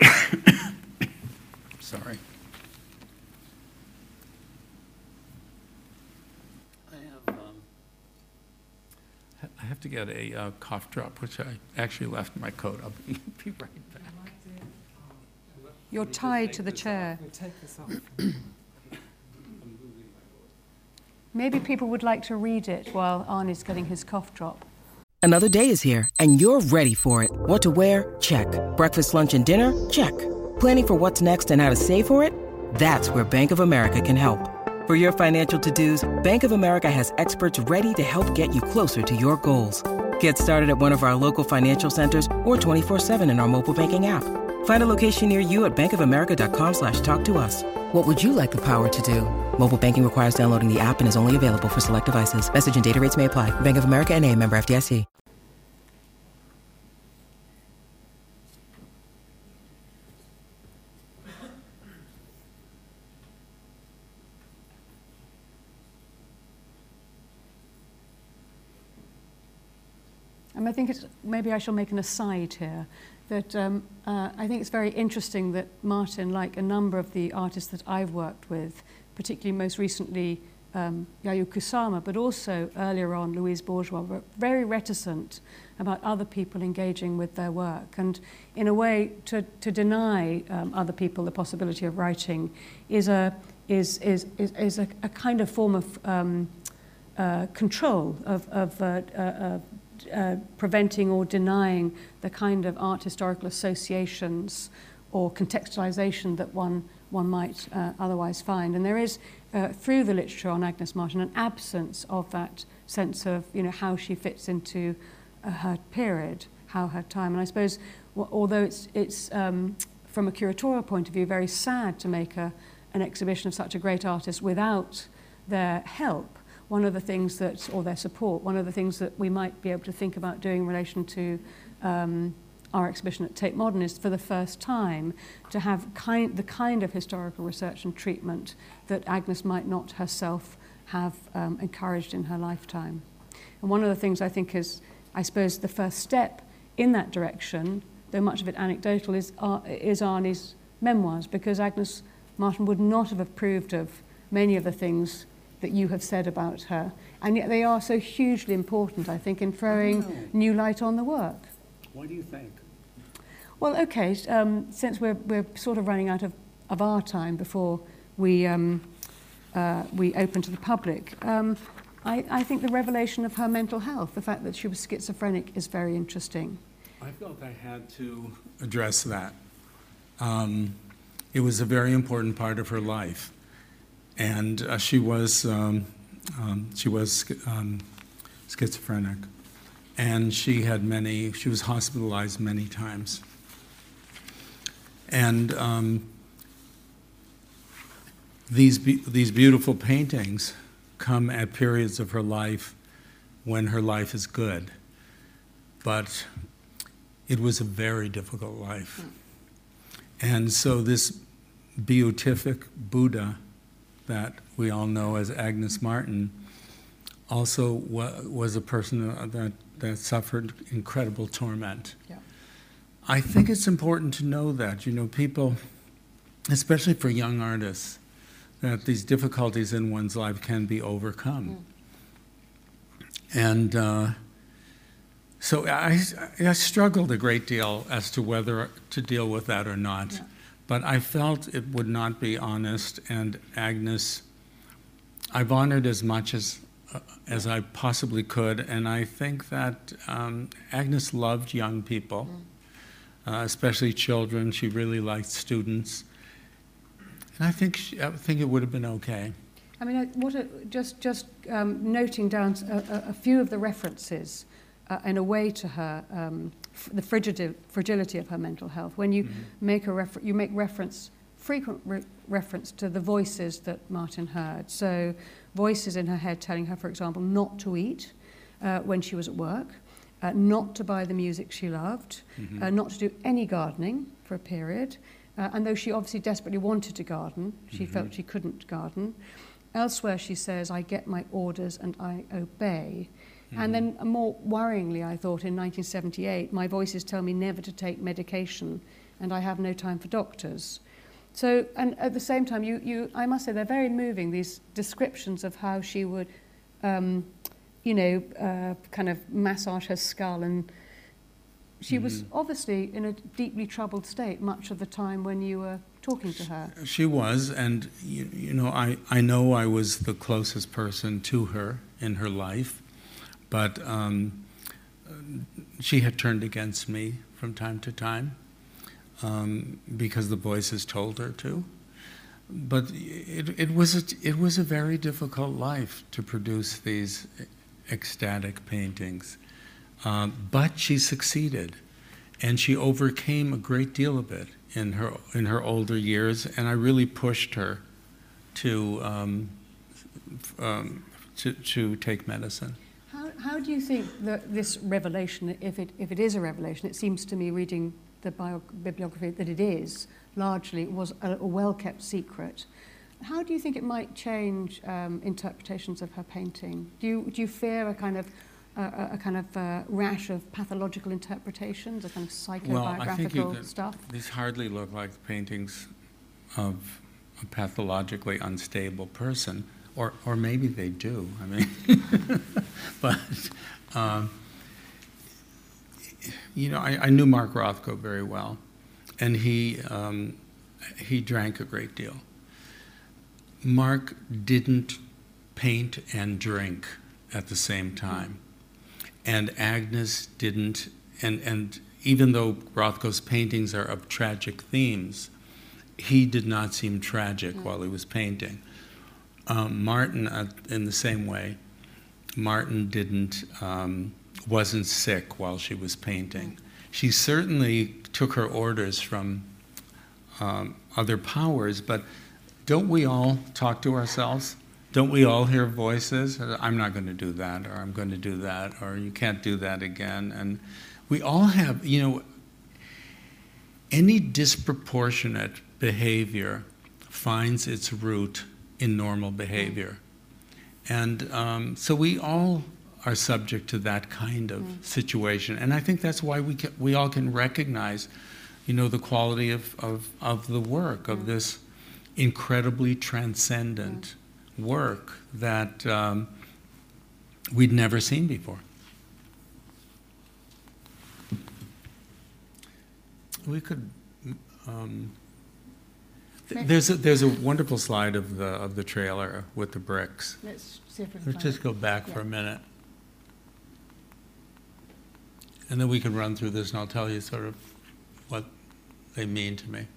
sorry. I have, um, I have to get a uh, cough drop, which I actually left in my coat. I'll be, be right back. You're tied to the chair. Take this off. Maybe people would like to read it while Arnie's getting his cough drop. Another day is here, and you're ready for it. What to wear? Check. Breakfast, lunch, and dinner? Check. Planning for what's next and how to save for it? That's where Bank of America can help. For your financial to-dos, Bank of America has experts ready to help get you closer to your goals. Get started at one of our local financial centers or twenty-four seven in our mobile banking app. Find a location near you at bankofamerica.com slash talk to us. What would you like the power to do? Mobile banking requires downloading the app and is only available for select devices. Message and data rates may apply. Bank of America N A, member F D I C. And I think it's, maybe I shall make an aside here, that um, uh, I think it's very interesting that Martin, like a number of the artists that I've worked with, particularly most recently um, Yayoi Kusama, but also earlier on Louise Bourgeois, were very reticent about other people engaging with their work. And in a way, to, to deny um, other people the possibility of writing is a, is, is, is, is a, a kind of form of um, uh, control, of, of uh, uh, uh, Uh, preventing or denying the kind of art historical associations or contextualization that one one might uh, otherwise find. And there is, uh, through the literature on Agnes Martin, an absence of that sense of, you know, how she fits into uh, her period, how her time. And I suppose, w although it's, it's um, from a curatorial point of view, very sad to make a, an exhibition of such a great artist without their help, one of the things that, or their support, one of the things that we might be able to think about doing in relation to um, our exhibition at Tate Modern is, for the first time, to have kind, the kind of historical research and treatment that Agnes might not herself have um, encouraged in her lifetime. And one of the things I think is, I suppose, the first step in that direction, though much of it anecdotal, is, uh, is Arnie's memoirs, because Agnes Martin would not have approved of many of the things that you have said about her, and yet they are so hugely important, I think, in throwing new light on the work. What do you think? Well, okay, um, since we're, we're sort of running out of, of our time before we, um, uh, we open to the public, um, I, I think the revelation of her mental health, the fact that she was schizophrenic, is very interesting. I felt I had to address that. Um, it was a very important part of her life. And uh, she was um, um, she was um, schizophrenic, and she had many. She was hospitalized many times. And um, these be these beautiful paintings come at periods of her life when her life is good, but it was a very difficult life. And so this beatific Buddha that we all know as Agnes Martin also wa was a person that, that suffered incredible torment. Yeah. I think it's important to know that, you know, people, especially for young artists, that these difficulties in one's life can be overcome. Mm. And uh, so I, I struggled a great deal as to whether to deal with that or not. Yeah. But I felt it would not be honest, and Agnes, I've honored as much as, uh, as I possibly could, and I think that um, Agnes loved young people, mm. uh, especially children. She really liked students. And I think, she, I think it would have been okay. I mean, what a, just, just um, noting down a, a few of the references uh, in a way to her, um, the frigidity, fragility of her mental health. When you mm-hmm. make a refer you make reference, frequent re reference to the voices that Martin heard. So voices in her head telling her, for example, not to eat, uh, when she was at work, uh, not to buy the music she loved, mm-hmm. uh, not to do any gardening for a period. Uh, and though she obviously desperately wanted to garden, she mm-hmm. felt she couldn't garden. Elsewhere she says, I get my orders and I obey. Mm-hmm. And then uh, more worryingly, I thought, in nineteen seventy-eight, my voices tell me never to take medication and I have no time for doctors. So, and at the same time, you, you, I must say, they're very moving, these descriptions of how she would, um, you know, uh, kind of massage her skull. And she mm-hmm. was obviously in a deeply troubled state much of the time when you were talking to her. She was, and, you, you know, I, I know I was the closest person to her in her life, but um, she had turned against me from time to time. Um, because the voices told her to, but it, it was a, it was a very difficult life to produce these ecstatic paintings. Um, but she succeeded, and she overcame a great deal of it in her in her older years. And I really pushed her to um, um, to, to take medicine. How how do you think that this revelation, if it if it is a revelation, it seems to me reading the bio bibliography that it is, largely was a, a well-kept secret. How do you think it might change um, interpretations of her painting? Do you, do you fear a kind of, uh, a kind of uh, rash of pathological interpretations, a kind of psychobiographical well, I think you could, stuff? These hardly look like paintings of a pathologically unstable person, or, or maybe they do, I mean, but, um, you know, I, I knew Mark Rothko very well, and he um, he drank a great deal. Mark didn't paint and drink at the same time, and Agnes didn't. And and even though Rothko's paintings are of tragic themes, he did not seem tragic mm. while he was painting. Um, Martin, uh, in the same way, Martin didn't. Um, wasn't sick while she was painting. She certainly took her orders from um, other powers, but don't we all talk to ourselves? Don't we all hear voices? I'm not going to do that, or I'm going to do that, or you can't do that again. And we all have, you know, any disproportionate behavior finds its root in normal behavior. And um, so we all are subject to that kind of mm. situation. And I think that's why we can, we all can recognize, you know, the quality of, of, of the work, of mm. this incredibly transcendent mm. work that um, we'd never seen before. We could, um, th there's, a, there's a wonderful slide of the, of the trailer with the bricks. Let's see if we can Let's just it. go back yeah. for a minute. And then we can run through this and I'll tell you sort of what they mean to me.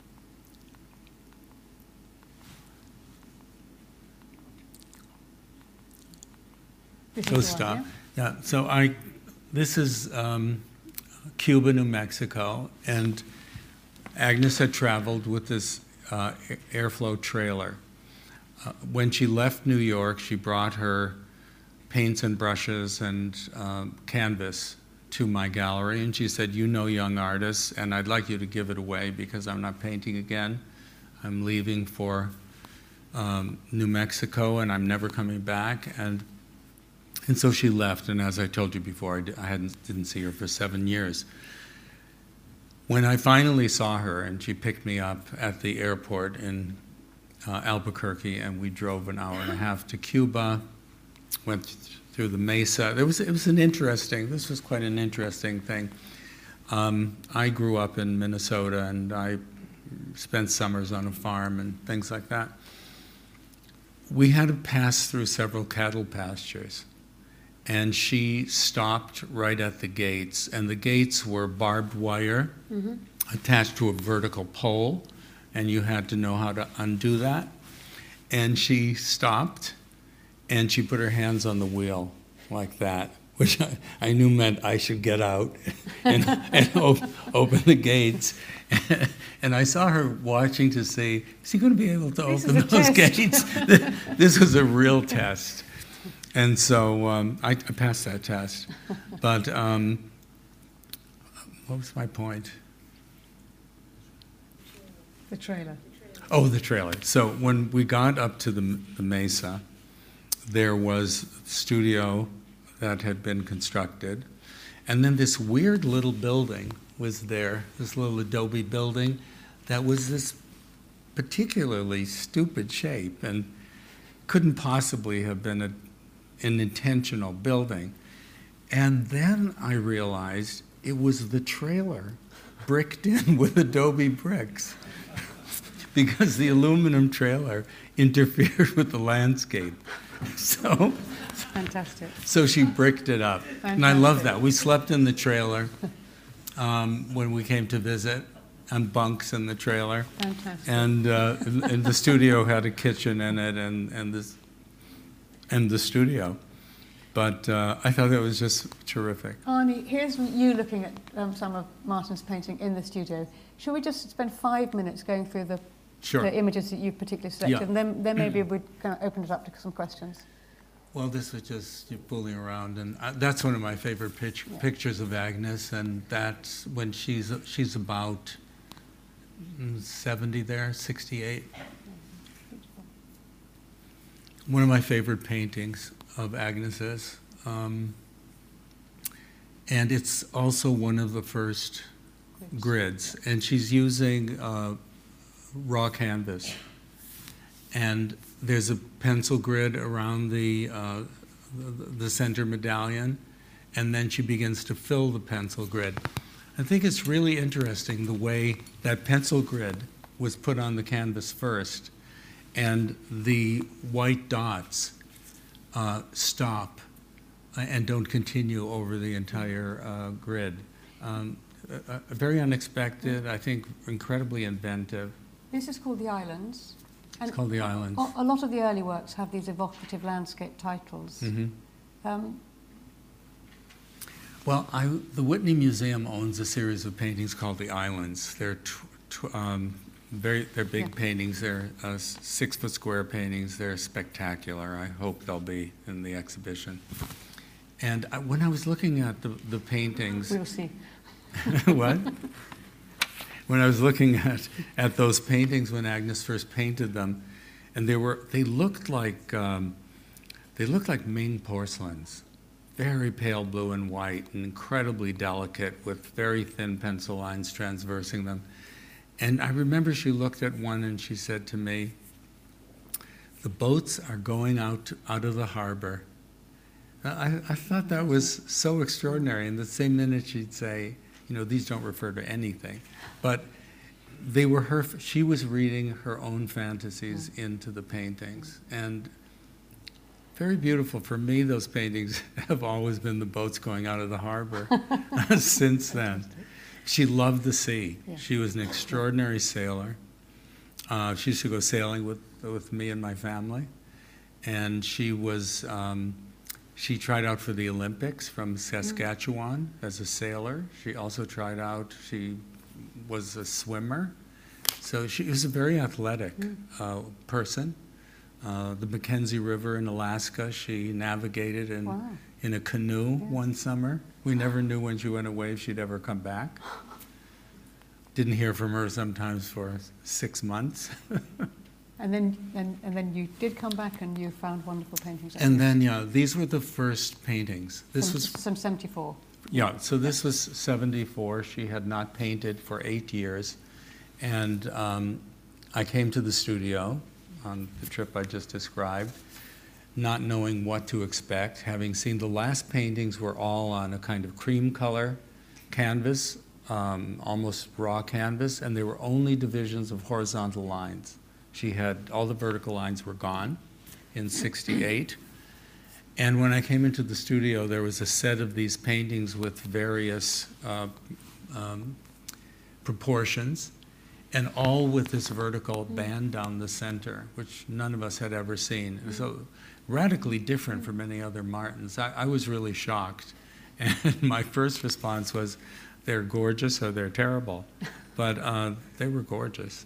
This so is stop. One, yeah? yeah, so I, this is um, Cuba, New Mexico, and Agnes had traveled with this uh, airflow trailer. Uh, when she left New York, she brought her paints and brushes and um, canvas to my gallery, and she said, you know young artists, and I'd like you to give it away because I'm not painting again. I'm leaving for um, New Mexico, and I'm never coming back. And and so she left, and as I told you before, I, d I hadn't, didn't see her for seven years. When I finally saw her, and she picked me up at the airport in uh, Albuquerque, and we drove an hour and a half to Cuba, went th through the Mesa. It was, it was an interesting, this was quite an interesting thing. Um, I grew up in Minnesota, and I spent summers on a farm and things like that. We had to pass through several cattle pastures, and she stopped right at the gates, and the gates were barbed wire mm-hmm. attached to a vertical pole, and you had to know how to undo that. And she stopped, and she put her hands on the wheel like that, which I, I knew meant I should get out and, and op open the gates. And I saw her watching to see, is he going to be able to this open those test. gates? This was a real test. And so um, I, I passed that test. But um, what was my point? The trailer. Oh, the trailer. So when we got up to the, the mesa, there was a studio that had been constructed. And then this weird little building was there, this little adobe building that was this particularly stupid shape and couldn't possibly have been a, an intentional building. And then I realized it was the trailer bricked in with adobe bricks because the aluminum trailer interfered with the landscape. So, Fantastic. so she bricked it up. Fantastic. And I love that. We slept in the trailer um, when we came to visit, on bunks in the trailer. Fantastic. And, uh, and, and the studio had a kitchen in it, and, and, this, and the studio. But uh, I thought that was just terrific. Arnie, here's you looking at um, some of Martin's painting in the studio. Shall we just spend five minutes going through the, Sure. the images that you've particularly selected, Yeah. and then, then maybe we'd kind of open it up to some questions? Well, this was just you fooling around, and uh, that's one of my favorite pitch, Yeah. pictures of Agnes, and that's when she's she's about mm, seventy there, sixty-eight. One of my favorite paintings of Agnes's, um, and it's also one of the first grids, and she's using uh, raw canvas. And there's a pencil grid around the, uh, the, the center medallion, and then she begins to fill the pencil grid. I think it's really interesting the way that pencil grid was put on the canvas first, and the white dots uh, stop and don't continue over the entire uh, grid. Um, uh, very unexpected, I think incredibly inventive. This is called The Islands. It's called The Islands. A, a lot of the early works have these evocative landscape titles. Mm-hmm. um, Well, I, the Whitney Museum owns a series of paintings called The Islands. They're tw tw um, very, they're big Yeah. paintings. They're uh, six-foot square paintings. They're spectacular. I hope they'll be in the exhibition. And I, when I was looking at the, the paintings, we'll see. what? When I was looking at, at those paintings when Agnes first painted them, and they were they looked like um, they looked like Ming porcelains, very pale blue and white, and incredibly delicate with very thin pencil lines transversing them. And I remember she looked at one and she said to me, "The boats are going out out of the harbor." I, I thought that was so extraordinary. And the same minute she'd say, you know, these don't refer to anything. But they were her, she was reading her own fantasies into the paintings. And very beautiful. For me, those paintings have always been the boats going out of the harbor since then. She loved the sea. Yeah. She was an extraordinary sailor. Uh, she used to go sailing with, with me and my family. And she was, um, she tried out for the Olympics from Saskatchewan as a sailor. She also tried out, she was a swimmer. So she was a very athletic uh, person. Uh, the Mackenzie River in Alaska, she navigated in, Wow. in a canoe Yes. one summer. We never knew when she went away if she'd ever come back. Didn't hear from her sometimes for six months. And then, and, and then you did come back and you found wonderful paintings. And then, yeah, these were the first paintings. This some, was, some seventy-four. yeah, so this was seventy-four. She had not painted for eight years. And um, I came to the studio on the trip I just described, not knowing what to expect, having seen the last paintings were all on a kind of cream color canvas, um, almost raw canvas, and there were only divisions of horizontal lines. She had, all the vertical lines were gone in sixty-eight. And when I came into the studio, there was a set of these paintings with various uh, um, proportions, and all with this vertical band down the center, which none of us had ever seen. So radically different from any other Martins. I, I was really shocked. And my first response was, they're gorgeous or they're terrible. But uh, they were gorgeous.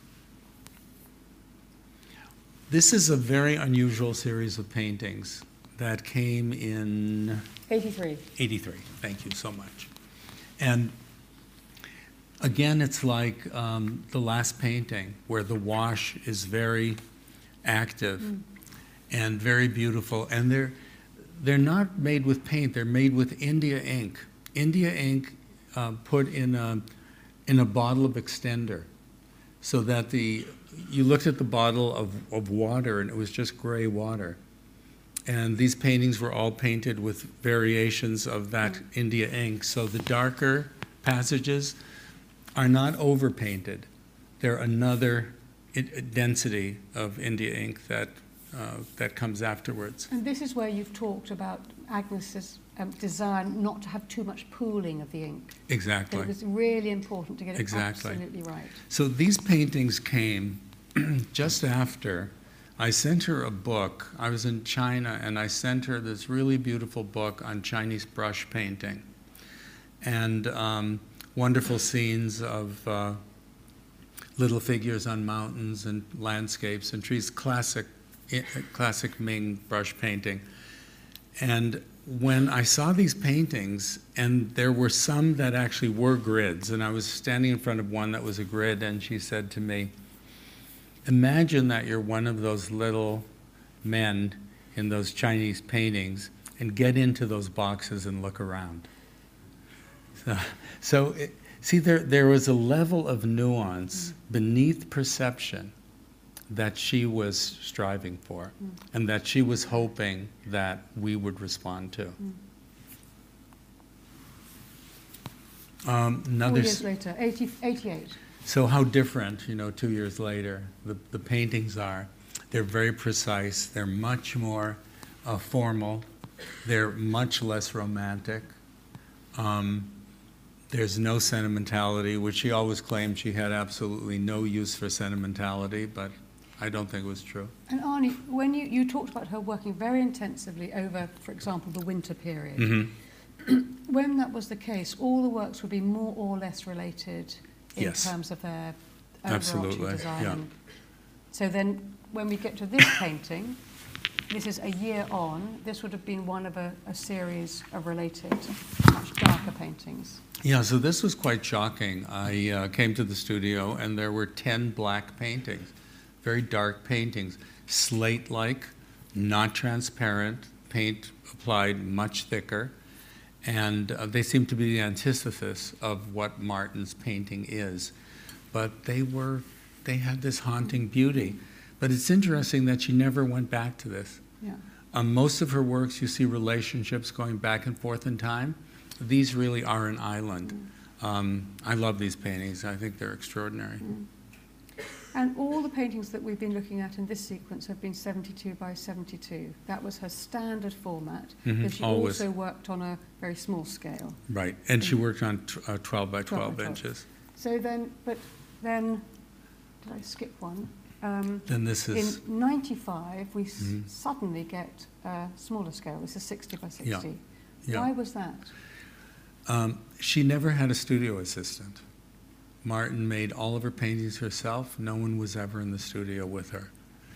This is a very unusual series of paintings. that came in eighty-three. eighty-three. Thank you so much. And again, it's like um, the last painting, where the wash is very active mm. and very beautiful. And they're they're not made with paint; they're made with India ink. India ink uh, put in a in a bottle of extender, so that the you looked at the bottle of, of water and it was just gray water. And these paintings were all painted with variations of that mm. India ink. So the darker passages are not overpainted. They're another it, density of India ink that uh, that comes afterwards. And this is where you've talked about Agnes's um, desire not to have too much pooling of the ink. Exactly. That it was really important to get it exactly. absolutely right. So these paintings came just after I sent her a book. I was in China, and I sent her this really beautiful book on Chinese brush painting, and um, wonderful scenes of uh, little figures on mountains and landscapes and trees, classic, classic Ming brush painting. And when I saw these paintings, and there were some that actually were grids, and I was standing in front of one that was a grid, and she said to me, imagine that you're one of those little men in those Chinese paintings and get into those boxes and look around. So, so it, see, there, there was a level of nuance mm. beneath perception that she was striving for mm. and that she was hoping that we would respond to. Mm. Um, another Four years later, eighty, eighty-eight. So how different, you know, two years later, the, the paintings are. They're very precise. They're much more uh, formal. They're much less romantic. Um, there's no sentimentality, which she always claimed she had absolutely no use for sentimentality, but I don't think it was true. And Arnie, when you, you talked about her working very intensively over, for example, the winter period, mm-hmm. when that was the case, all the works would be more or less related in yes. terms of their Absolutely. overarching design. Yeah. So then when we get to this painting, this is a year on, this would have been one of a, a series of related, much darker paintings. Yeah, so this was quite shocking. I uh, came to the studio and there were ten black paintings, very dark paintings, slate-like, not transparent, paint applied much thicker. And uh, they seem to be the antithesis of what Martin's painting is. But they were, they had this haunting beauty. But it's interesting that she never went back to this. Yeah. Um, most of her works, you see relationships going back and forth in time. These really are an island. Mm. Um, I love these paintings. I think they're extraordinary. Mm. And all the paintings that we've been looking at in this sequence have been seventy-two by seventy-two. That was her standard format, mm-hmm. but she Always. also worked on a very small scale. Right, and she worked on t- uh, twelve by twelve inches. So then, but then, did I skip one? Um, then this is... In ninety-five, we mm-hmm. s- suddenly get a smaller scale. This is sixty by sixty. Yeah. Yeah. Why was that? Um, she never had a studio assistant. Martin made all of her paintings herself. No one was ever in the studio with her.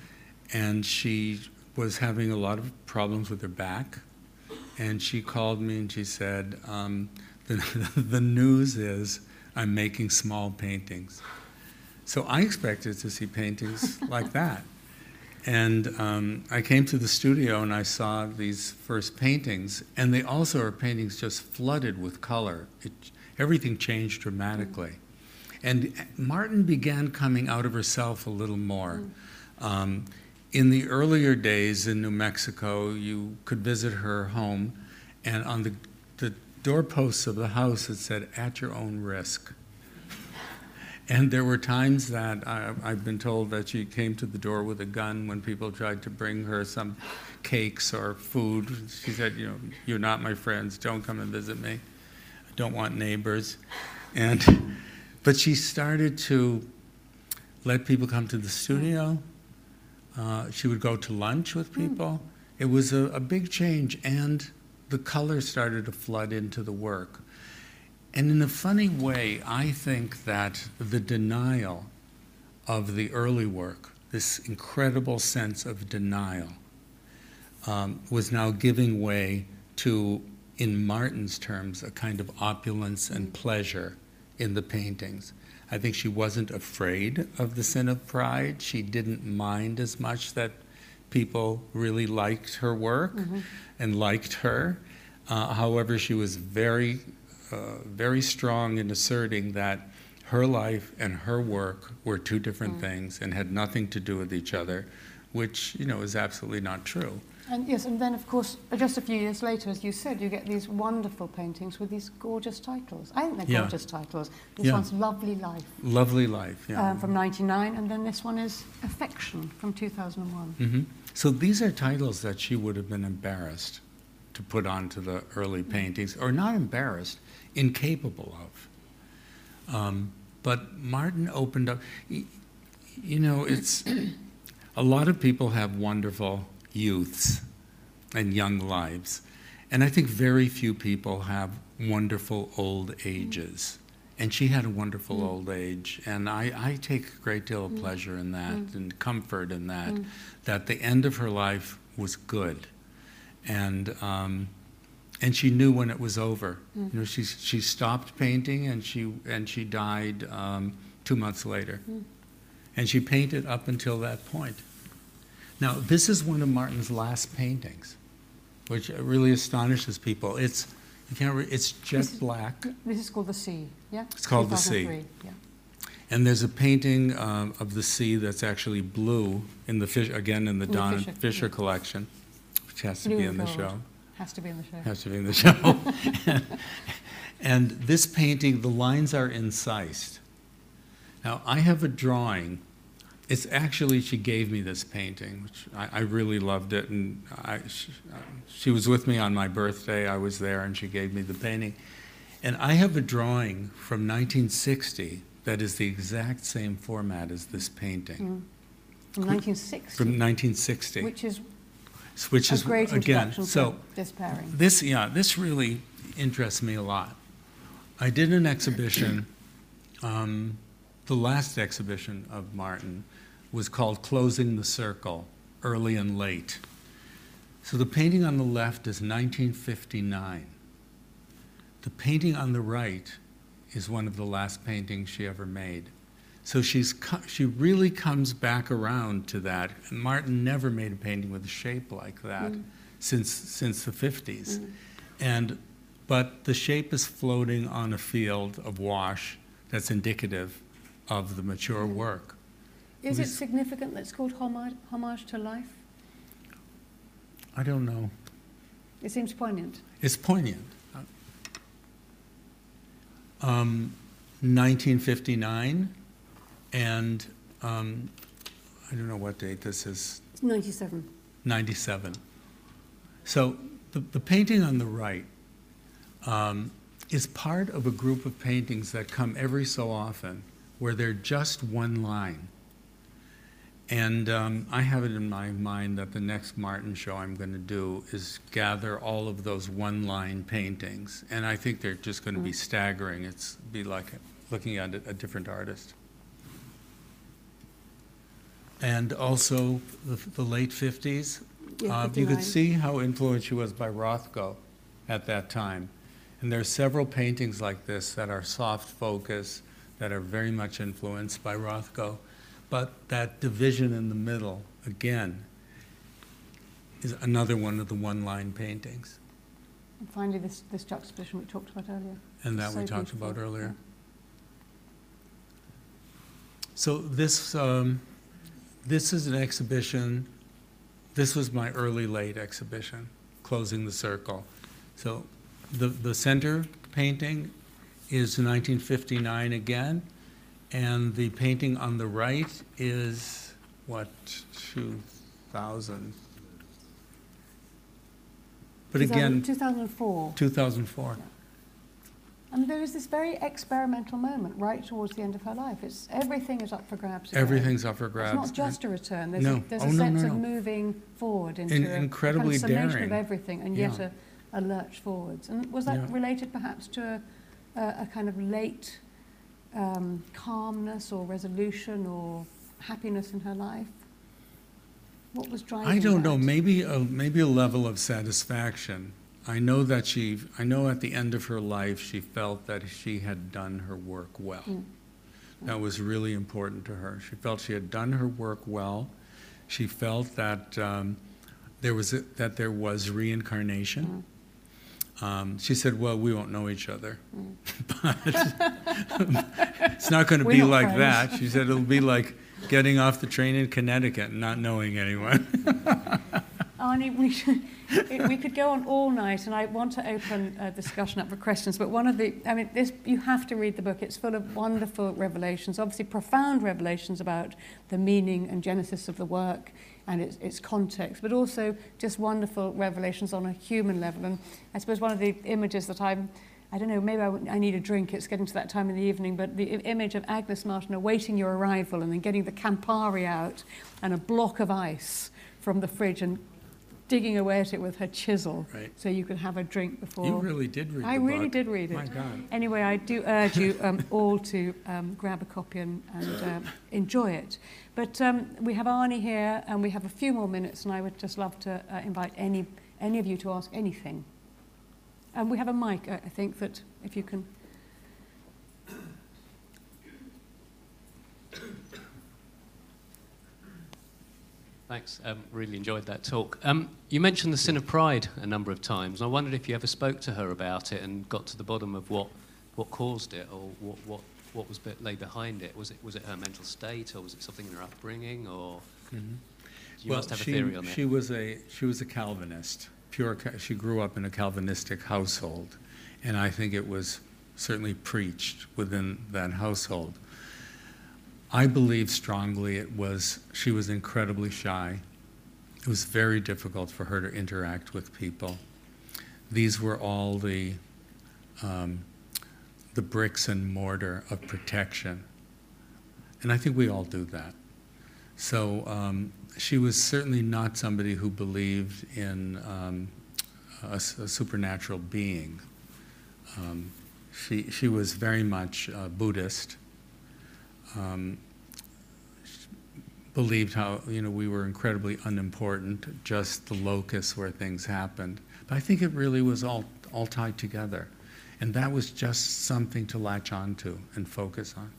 And she was having a lot of problems with her back. And she called me and she said, um, the, the news is I'm making small paintings. So I expected to see paintings like that. And um, I came to the studio and I saw these first paintings. And they also are paintings just flooded with color. It, everything changed dramatically. And Martin began coming out of herself a little more. Mm. Um, in the earlier days in New Mexico, you could visit her home, and on the, the doorposts of the house it said, "At your own risk." And there were times that I, I've been told that she came to the door with a gun when people tried to bring her some cakes or food. She said, you know, "You're not my friends, don't come and visit me. I don't want neighbors." And... But she started to let people come to the studio. Uh, she would go to lunch with people. Mm. It was a, a big change, and the color started to flood into the work. And in a funny way, I think that the denial of the early work, this incredible sense of denial, um, was now giving way to, in Martin's terms, a kind of opulence and pleasure in the paintings. I think she wasn't afraid of the sin of pride. She didn't mind as much that people really liked her work mm-hmm. and liked her. Uh, however, she was very, uh, very strong in asserting that her life and her work were two different mm. things and had nothing to do with each other, which, you know, is absolutely not true. And yes, and then, of course, just a few years later, as you said, you get these wonderful paintings with these gorgeous titles. I think they're yeah. gorgeous titles. This yeah. one's Lovely Life. Lovely Life, yeah. Um, from ninety-nine, and then this one is Affection from two thousand one. Mm-hmm. So these are titles that she would have been embarrassed to put onto the early paintings, or not embarrassed, incapable of. Um, but Martin opened up, you know, it's, a lot of people have wonderful youths and young lives. And I think very few people have wonderful old ages. And she had a wonderful mm. old age. And I, I take a great deal of pleasure in that mm. and comfort in that, mm. that the end of her life was good. And um, and she knew when it was over. Mm. You know, she she stopped painting and she and she died um, two months later. Mm. And she painted up until that point. Now, this is one of Martin's last paintings, which really astonishes people. It's you can't re- it's jet this is, black. This is called The Sea, yeah? It's called The Sea. Yeah. And there's a painting um, of the sea that's actually blue in the fish again in the in Donna the Fisher, Fisher yeah. collection, which has to blue be in the gold. show. Has to be in the show. Has to be in the show. and, and this painting, the lines are incised. Now, I have a drawing. It's actually, she gave me this painting, which I, I really loved it. And I, she, she was with me on my birthday. I was there, and she gave me the painting. And I have a drawing from nineteen sixty that is the exact same format as this painting. Mm. From nineteen sixty? From nineteen sixty. Which is which a is, great again, introduction so to this pairing. This, yeah, this really interests me a lot. I did an exhibition, um, the last exhibition of Martin was called Closing the Circle, Early and Late. So the painting on the left is nineteen fifty-nine. The painting on the right is one of the last paintings she ever made. So she's she really comes back around to that. And Martin never made a painting with a shape like that mm. since since the fifties. Mm. And but the shape is floating on a field of wash that's indicative of the mature mm. work. Is it significant that it's called Homage, homage to Life? I don't know. It seems poignant. It's poignant. Um, nineteen fifty-nine, and um, I don't know what date this is. It's ninety-seven. ninety-seven. So the, the painting on the right um, is part of a group of paintings that come every so often where they're just one line. And um, I have it in my mind that the next Martin show I'm going to do is gather all of those one-line paintings. And I think they're just going to be staggering. It's be like looking at a, a different artist. And also the, the late fifties. Yeah, uh, you could see how influenced she was by Rothko at that time. And there are several paintings like this that are soft focus, that are very much influenced by Rothko. But that division in the middle, again, is another one of the one-line paintings. And finally, this, this juxtaposition we talked about earlier. And that so we talked beautiful. about earlier. Yeah. So this, um, this is an exhibition. This was my early, late exhibition, Closing the Circle. So the, the center painting is nineteen fifty-nine again. And the painting on the right is, what, two thousand? But again... two thousand four. two thousand four. Yeah. And there is this very experimental moment right towards the end of her life. It's everything is up for grabs. Again. Everything's up for grabs. It's not just a return. There's no. a, there's oh, a no, sense no, no. of moving forward into In, a incredibly kind of summation daring. of everything, and yet yeah. a, a lurch forwards. And was that yeah. related perhaps to a, a, a kind of late um, calmness or resolution or happiness in her life? What was driving I don't that? know, maybe a, maybe a level of satisfaction. I know that she, I know at the end of her life, she felt that she had done her work well. Mm. That was really important to her. She felt she had done her work well. She felt that um, there was a, that there was reincarnation. Mm. Um, she said, well, we won't know each other. Mm. But it's not going to be like friends. That. She said it'll be like getting off the train in Connecticut and not knowing anyone. Arnie, we, should, we could go on all night, and I want to open a discussion up for questions, but one of the, I mean, this, you have to read the book. It's full of wonderful revelations, obviously profound revelations about the meaning and genesis of the work and its, its context, but also just wonderful revelations on a human level. And I suppose one of the images that I'm, I don't know, maybe I, I need a drink, it's getting to that time in the evening, but the image of Agnes Martin awaiting your arrival and then getting the Campari out and a block of ice from the fridge and digging away at it with her chisel, right, so you could have a drink before. You really did read I the really book. did read it. My God. Anyway, I do urge you um, all to um, grab a copy and, and uh, enjoy it. But um, we have Arnie here, and we have a few more minutes, and I would just love to uh, invite any any of you to ask anything. And we have a mic, I think, that if you can. Thanks. Um, really enjoyed that talk. Um, you mentioned the sin of pride a number of times, and I wondered if you ever spoke to her about it and got to the bottom of what, what caused it, or what, what, what was be- lay behind it. Was it was it her mental state, or was it something in her upbringing, or mm-hmm. you well, must have she, a theory on that. She was a she was a Calvinist. Pure. She grew up in a Calvinistic household, and I think it was certainly preached within that household. I believe strongly it was, she was incredibly shy. It was very difficult for her to interact with people. These were all the, um, the bricks and mortar of protection. And I think we all do that. So um, she was certainly not somebody who believed in um, a, a supernatural being. Um, she, she was very much uh, Buddhist. Um, believed how, you know, we were incredibly unimportant, just the locus where things happened. But I think it really was all, all tied together. And that was just something to latch onto and focus on.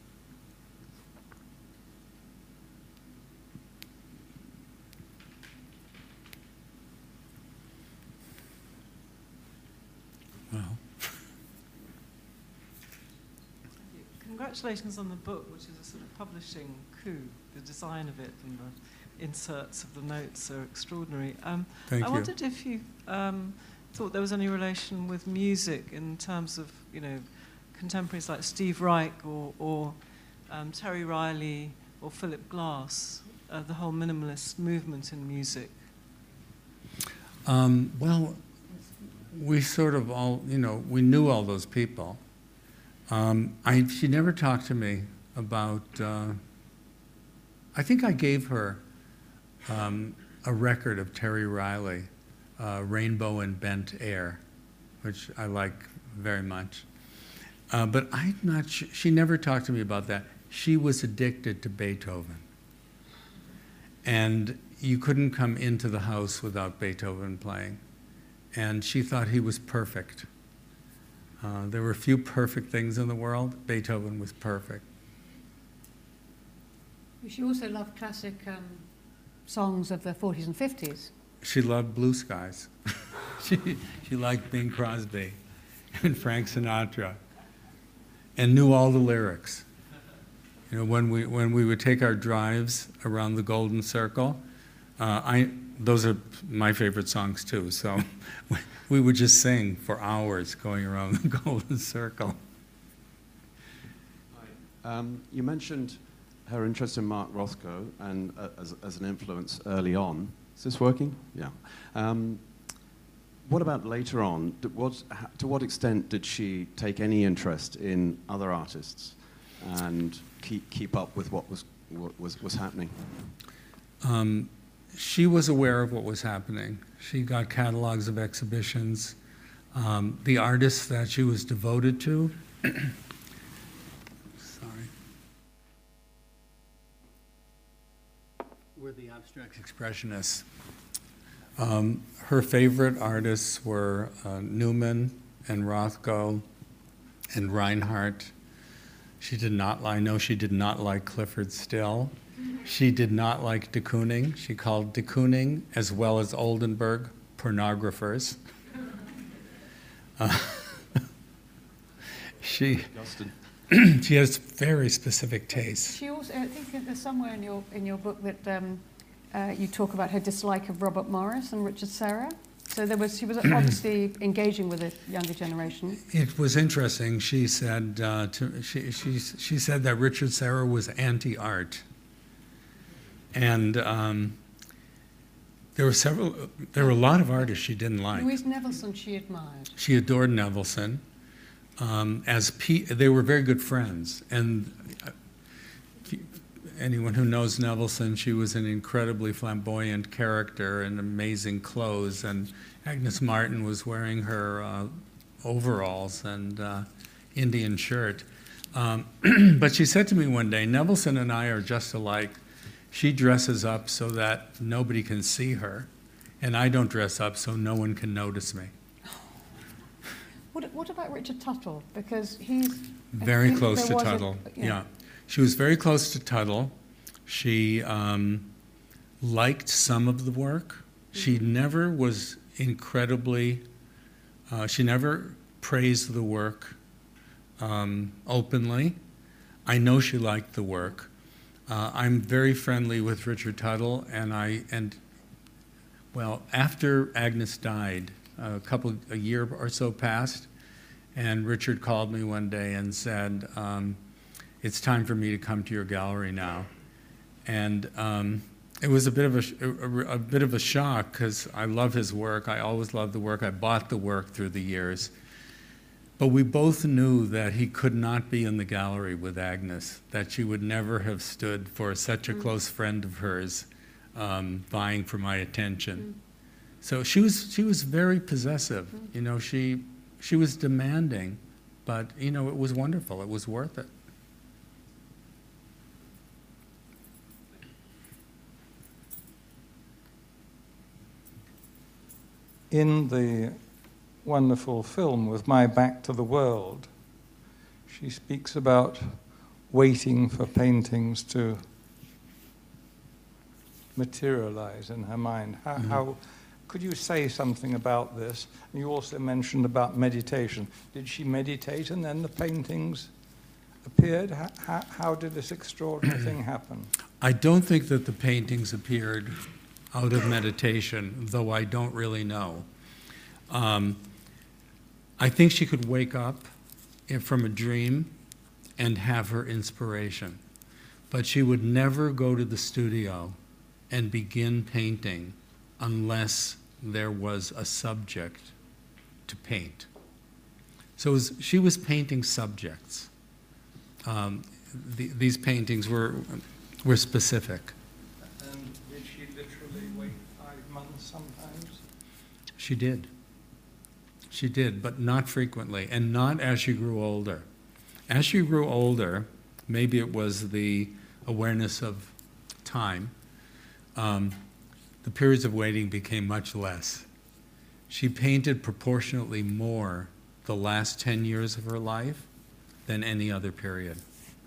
Well. Congratulations on the book, which is a sort of publishing coup. The design of it and the inserts of the notes are extraordinary. Um, Thank I you. wondered if you um, thought there was any relation with music in terms of, you know, contemporaries like Steve Reich or, or um, Terry Riley or Philip Glass, uh, the whole minimalist movement in music. Um, well, we sort of all, you know, we knew all those people. Um, I, she never talked to me about, uh, I think I gave her um, a record of Terry Riley, uh, Rainbow and Bent Air, which I like very much. Uh, but I'm not sh- she never talked to me about that. She was addicted to Beethoven. And you couldn't come into the house without Beethoven playing. And she thought he was perfect. Uh, there were few perfect things in the world. Beethoven was perfect. She also loved classic um, songs of the forties and fifties. She loved Blue Skies. she, she liked Bing Crosby and Frank Sinatra and knew all the lyrics. You know, when we, when we would take our drives around the Golden Circle, uh, I, those are my favorite songs too, so we would just sing for hours going around the Golden Circle. Um, you mentioned her interest in Mark Rothko and uh, as, as an influence early on. Is this working? Yeah. Um, what about later on? Did, what, to what extent did she take any interest in other artists and keep keep up with what was what was was happening? Um, she was aware of what was happening. She got catalogs of exhibitions. Um, the artists that she was devoted to. Sorry. Were the abstract expressionists. Um, her favorite artists were uh, Newman and Rothko and Reinhardt. She did not, I know she did not like Clifford Still. She did not like de Kooning. She called de Kooning, as well as Oldenburg, pornographers. Uh, she, she has very specific tastes. She also, I think there's somewhere in your in your book that um, uh, you talk about her dislike of Robert Morris and Richard Serra. So there was, she was obviously engaging with the younger generation. It was interesting. She said uh, to, she, she, she said that Richard Serra was anti-art. And um, there were several, there were a lot of artists she didn't like. Louise Nevelson she admired. She adored Nevelson. Um, as P, they were very good friends. And anyone who knows Nevelson, she was an incredibly flamboyant character and amazing clothes. And Agnes Martin was wearing her uh, overalls and uh, Indian shirt. Um, but she said to me one day, Nevelson and I are just alike. She dresses up so that nobody can see her, and I don't dress up so no one can notice me. What, what about Richard Tuttle? Because he's... Very close to Tuttle, a, yeah. yeah. She was very close to Tuttle. She um, liked some of the work. Mm-hmm. She never was incredibly, uh, she never praised the work um, openly. I know she liked the work. Uh, I'm very friendly with Richard Tuttle, and I, and well, after Agnes died, a couple, a year or so passed, and Richard called me one day and said, um, it's time for me to come to your gallery now. And um, it was a bit of a, a, a bit of a shock, because I love his work. I always loved the work. I bought the work through the years. But we both knew that he could not be in the gallery with Agnes, that she would never have stood for such a mm. close friend of hers um, vying for my attention. Mm. So she was, she was very possessive. Mm. You know, she, she was demanding, but, you know, it was wonderful. It was worth it. In the wonderful film With My Back to the World, she speaks about waiting for paintings to materialize in her mind. How, mm-hmm. how could you say something about this? And you also mentioned about meditation. Did she meditate and then the paintings appeared? How, how, how did this extraordinary thing happen? I don't think that the paintings appeared out of meditation, though I don't really know. Um, I think she could wake up from a dream and have her inspiration, but she would never go to the studio and begin painting unless there was a subject to paint. So it was, she was painting subjects. Um, the, these paintings were, were specific. And did she literally wait five months sometimes? She did. She did, but not frequently, and not as she grew older. As she grew older, maybe it was the awareness of time, um, the periods of waiting became much less. She painted proportionately more the last ten years of her life than any other period.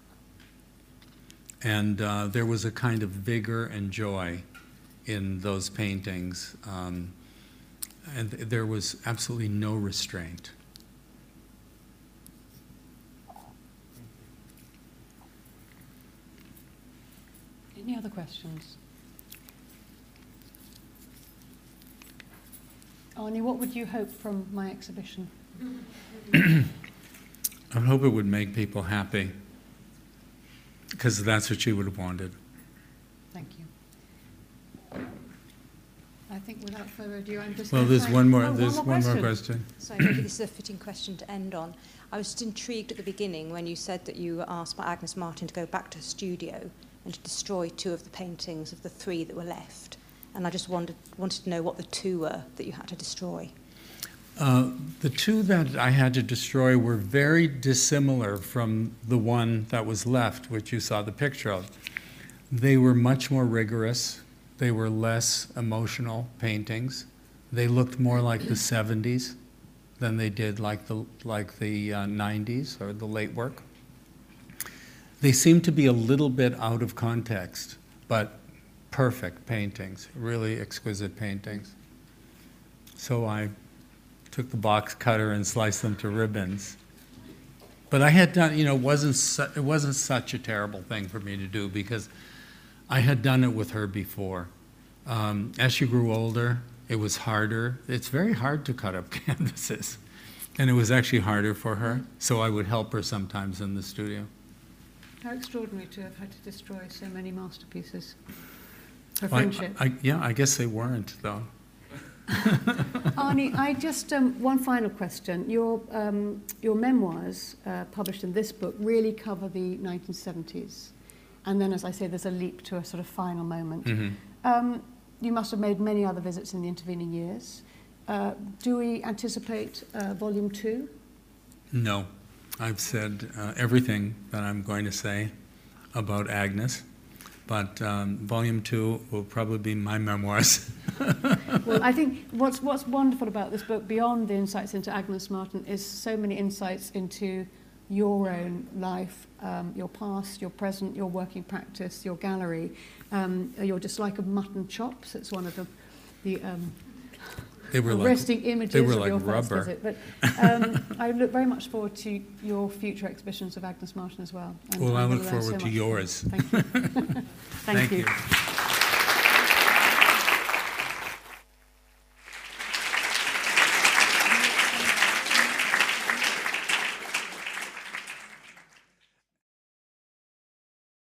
And uh, there was a kind of vigor and joy in those paintings. Um, And there was absolutely no restraint. Any other questions? Arnie, what would you hope from my exhibition? I hope it would make people happy, because that's what she would have wanted. Thank you. I think without further ado, I'm just... Well, there's one more, oh, there's one more one question. more question. Sorry, maybe this is a fitting question to end on. I was just intrigued at the beginning when you said that you were asked by Agnes Martin to go back to her studio and to destroy two of the paintings of the three that were left. And I just wanted, wanted to know what the two were that you had to destroy. Uh, the two that I had to destroy were very dissimilar from the one that was left, which you saw the picture of. They were much more rigorous. They were less emotional paintings. They looked more like the seventies than they did like the, like the uh, nineties or the late work. They seemed to be a little bit out of context, but perfect paintings, really exquisite paintings. So I took the box cutter and sliced them to ribbons. But I had done, you know, it wasn't, su- it wasn't such a terrible thing for me to do because I had done it with her before. Um, as she grew older, it was harder. It's very hard to cut up canvases. And it was actually harder for her, so I would help her sometimes in the studio. How extraordinary to have had to destroy so many masterpieces for Well, friendship. I, I, yeah, I guess they weren't, though. Arnie, I just, um, one final question. Your, um, your memoirs, uh, published in this book, really cover the nineteen seventies. And then, as I say, there's a leap to a sort of final moment. Mm-hmm. Um, you must have made many other visits in the intervening years. Uh, do we anticipate uh, volume two? No. I've said uh, everything that I'm going to say about Agnes, but um, volume two will probably be my memoirs. Well, I think what's what's wonderful about this book, beyond the insights into Agnes Martin, is so many insights into your own life, um, your past, your present, your working practice, your gallery, um, your dislike of mutton chops. It's one of the, the um, They were resting like, images they were of like your first rubber. visit. But um, I look very much forward to your future exhibitions of Agnes Martin as well. And Well, I I'm look gonna learn forward so to much yours. from you. Thank you. Thank, Thank you. you.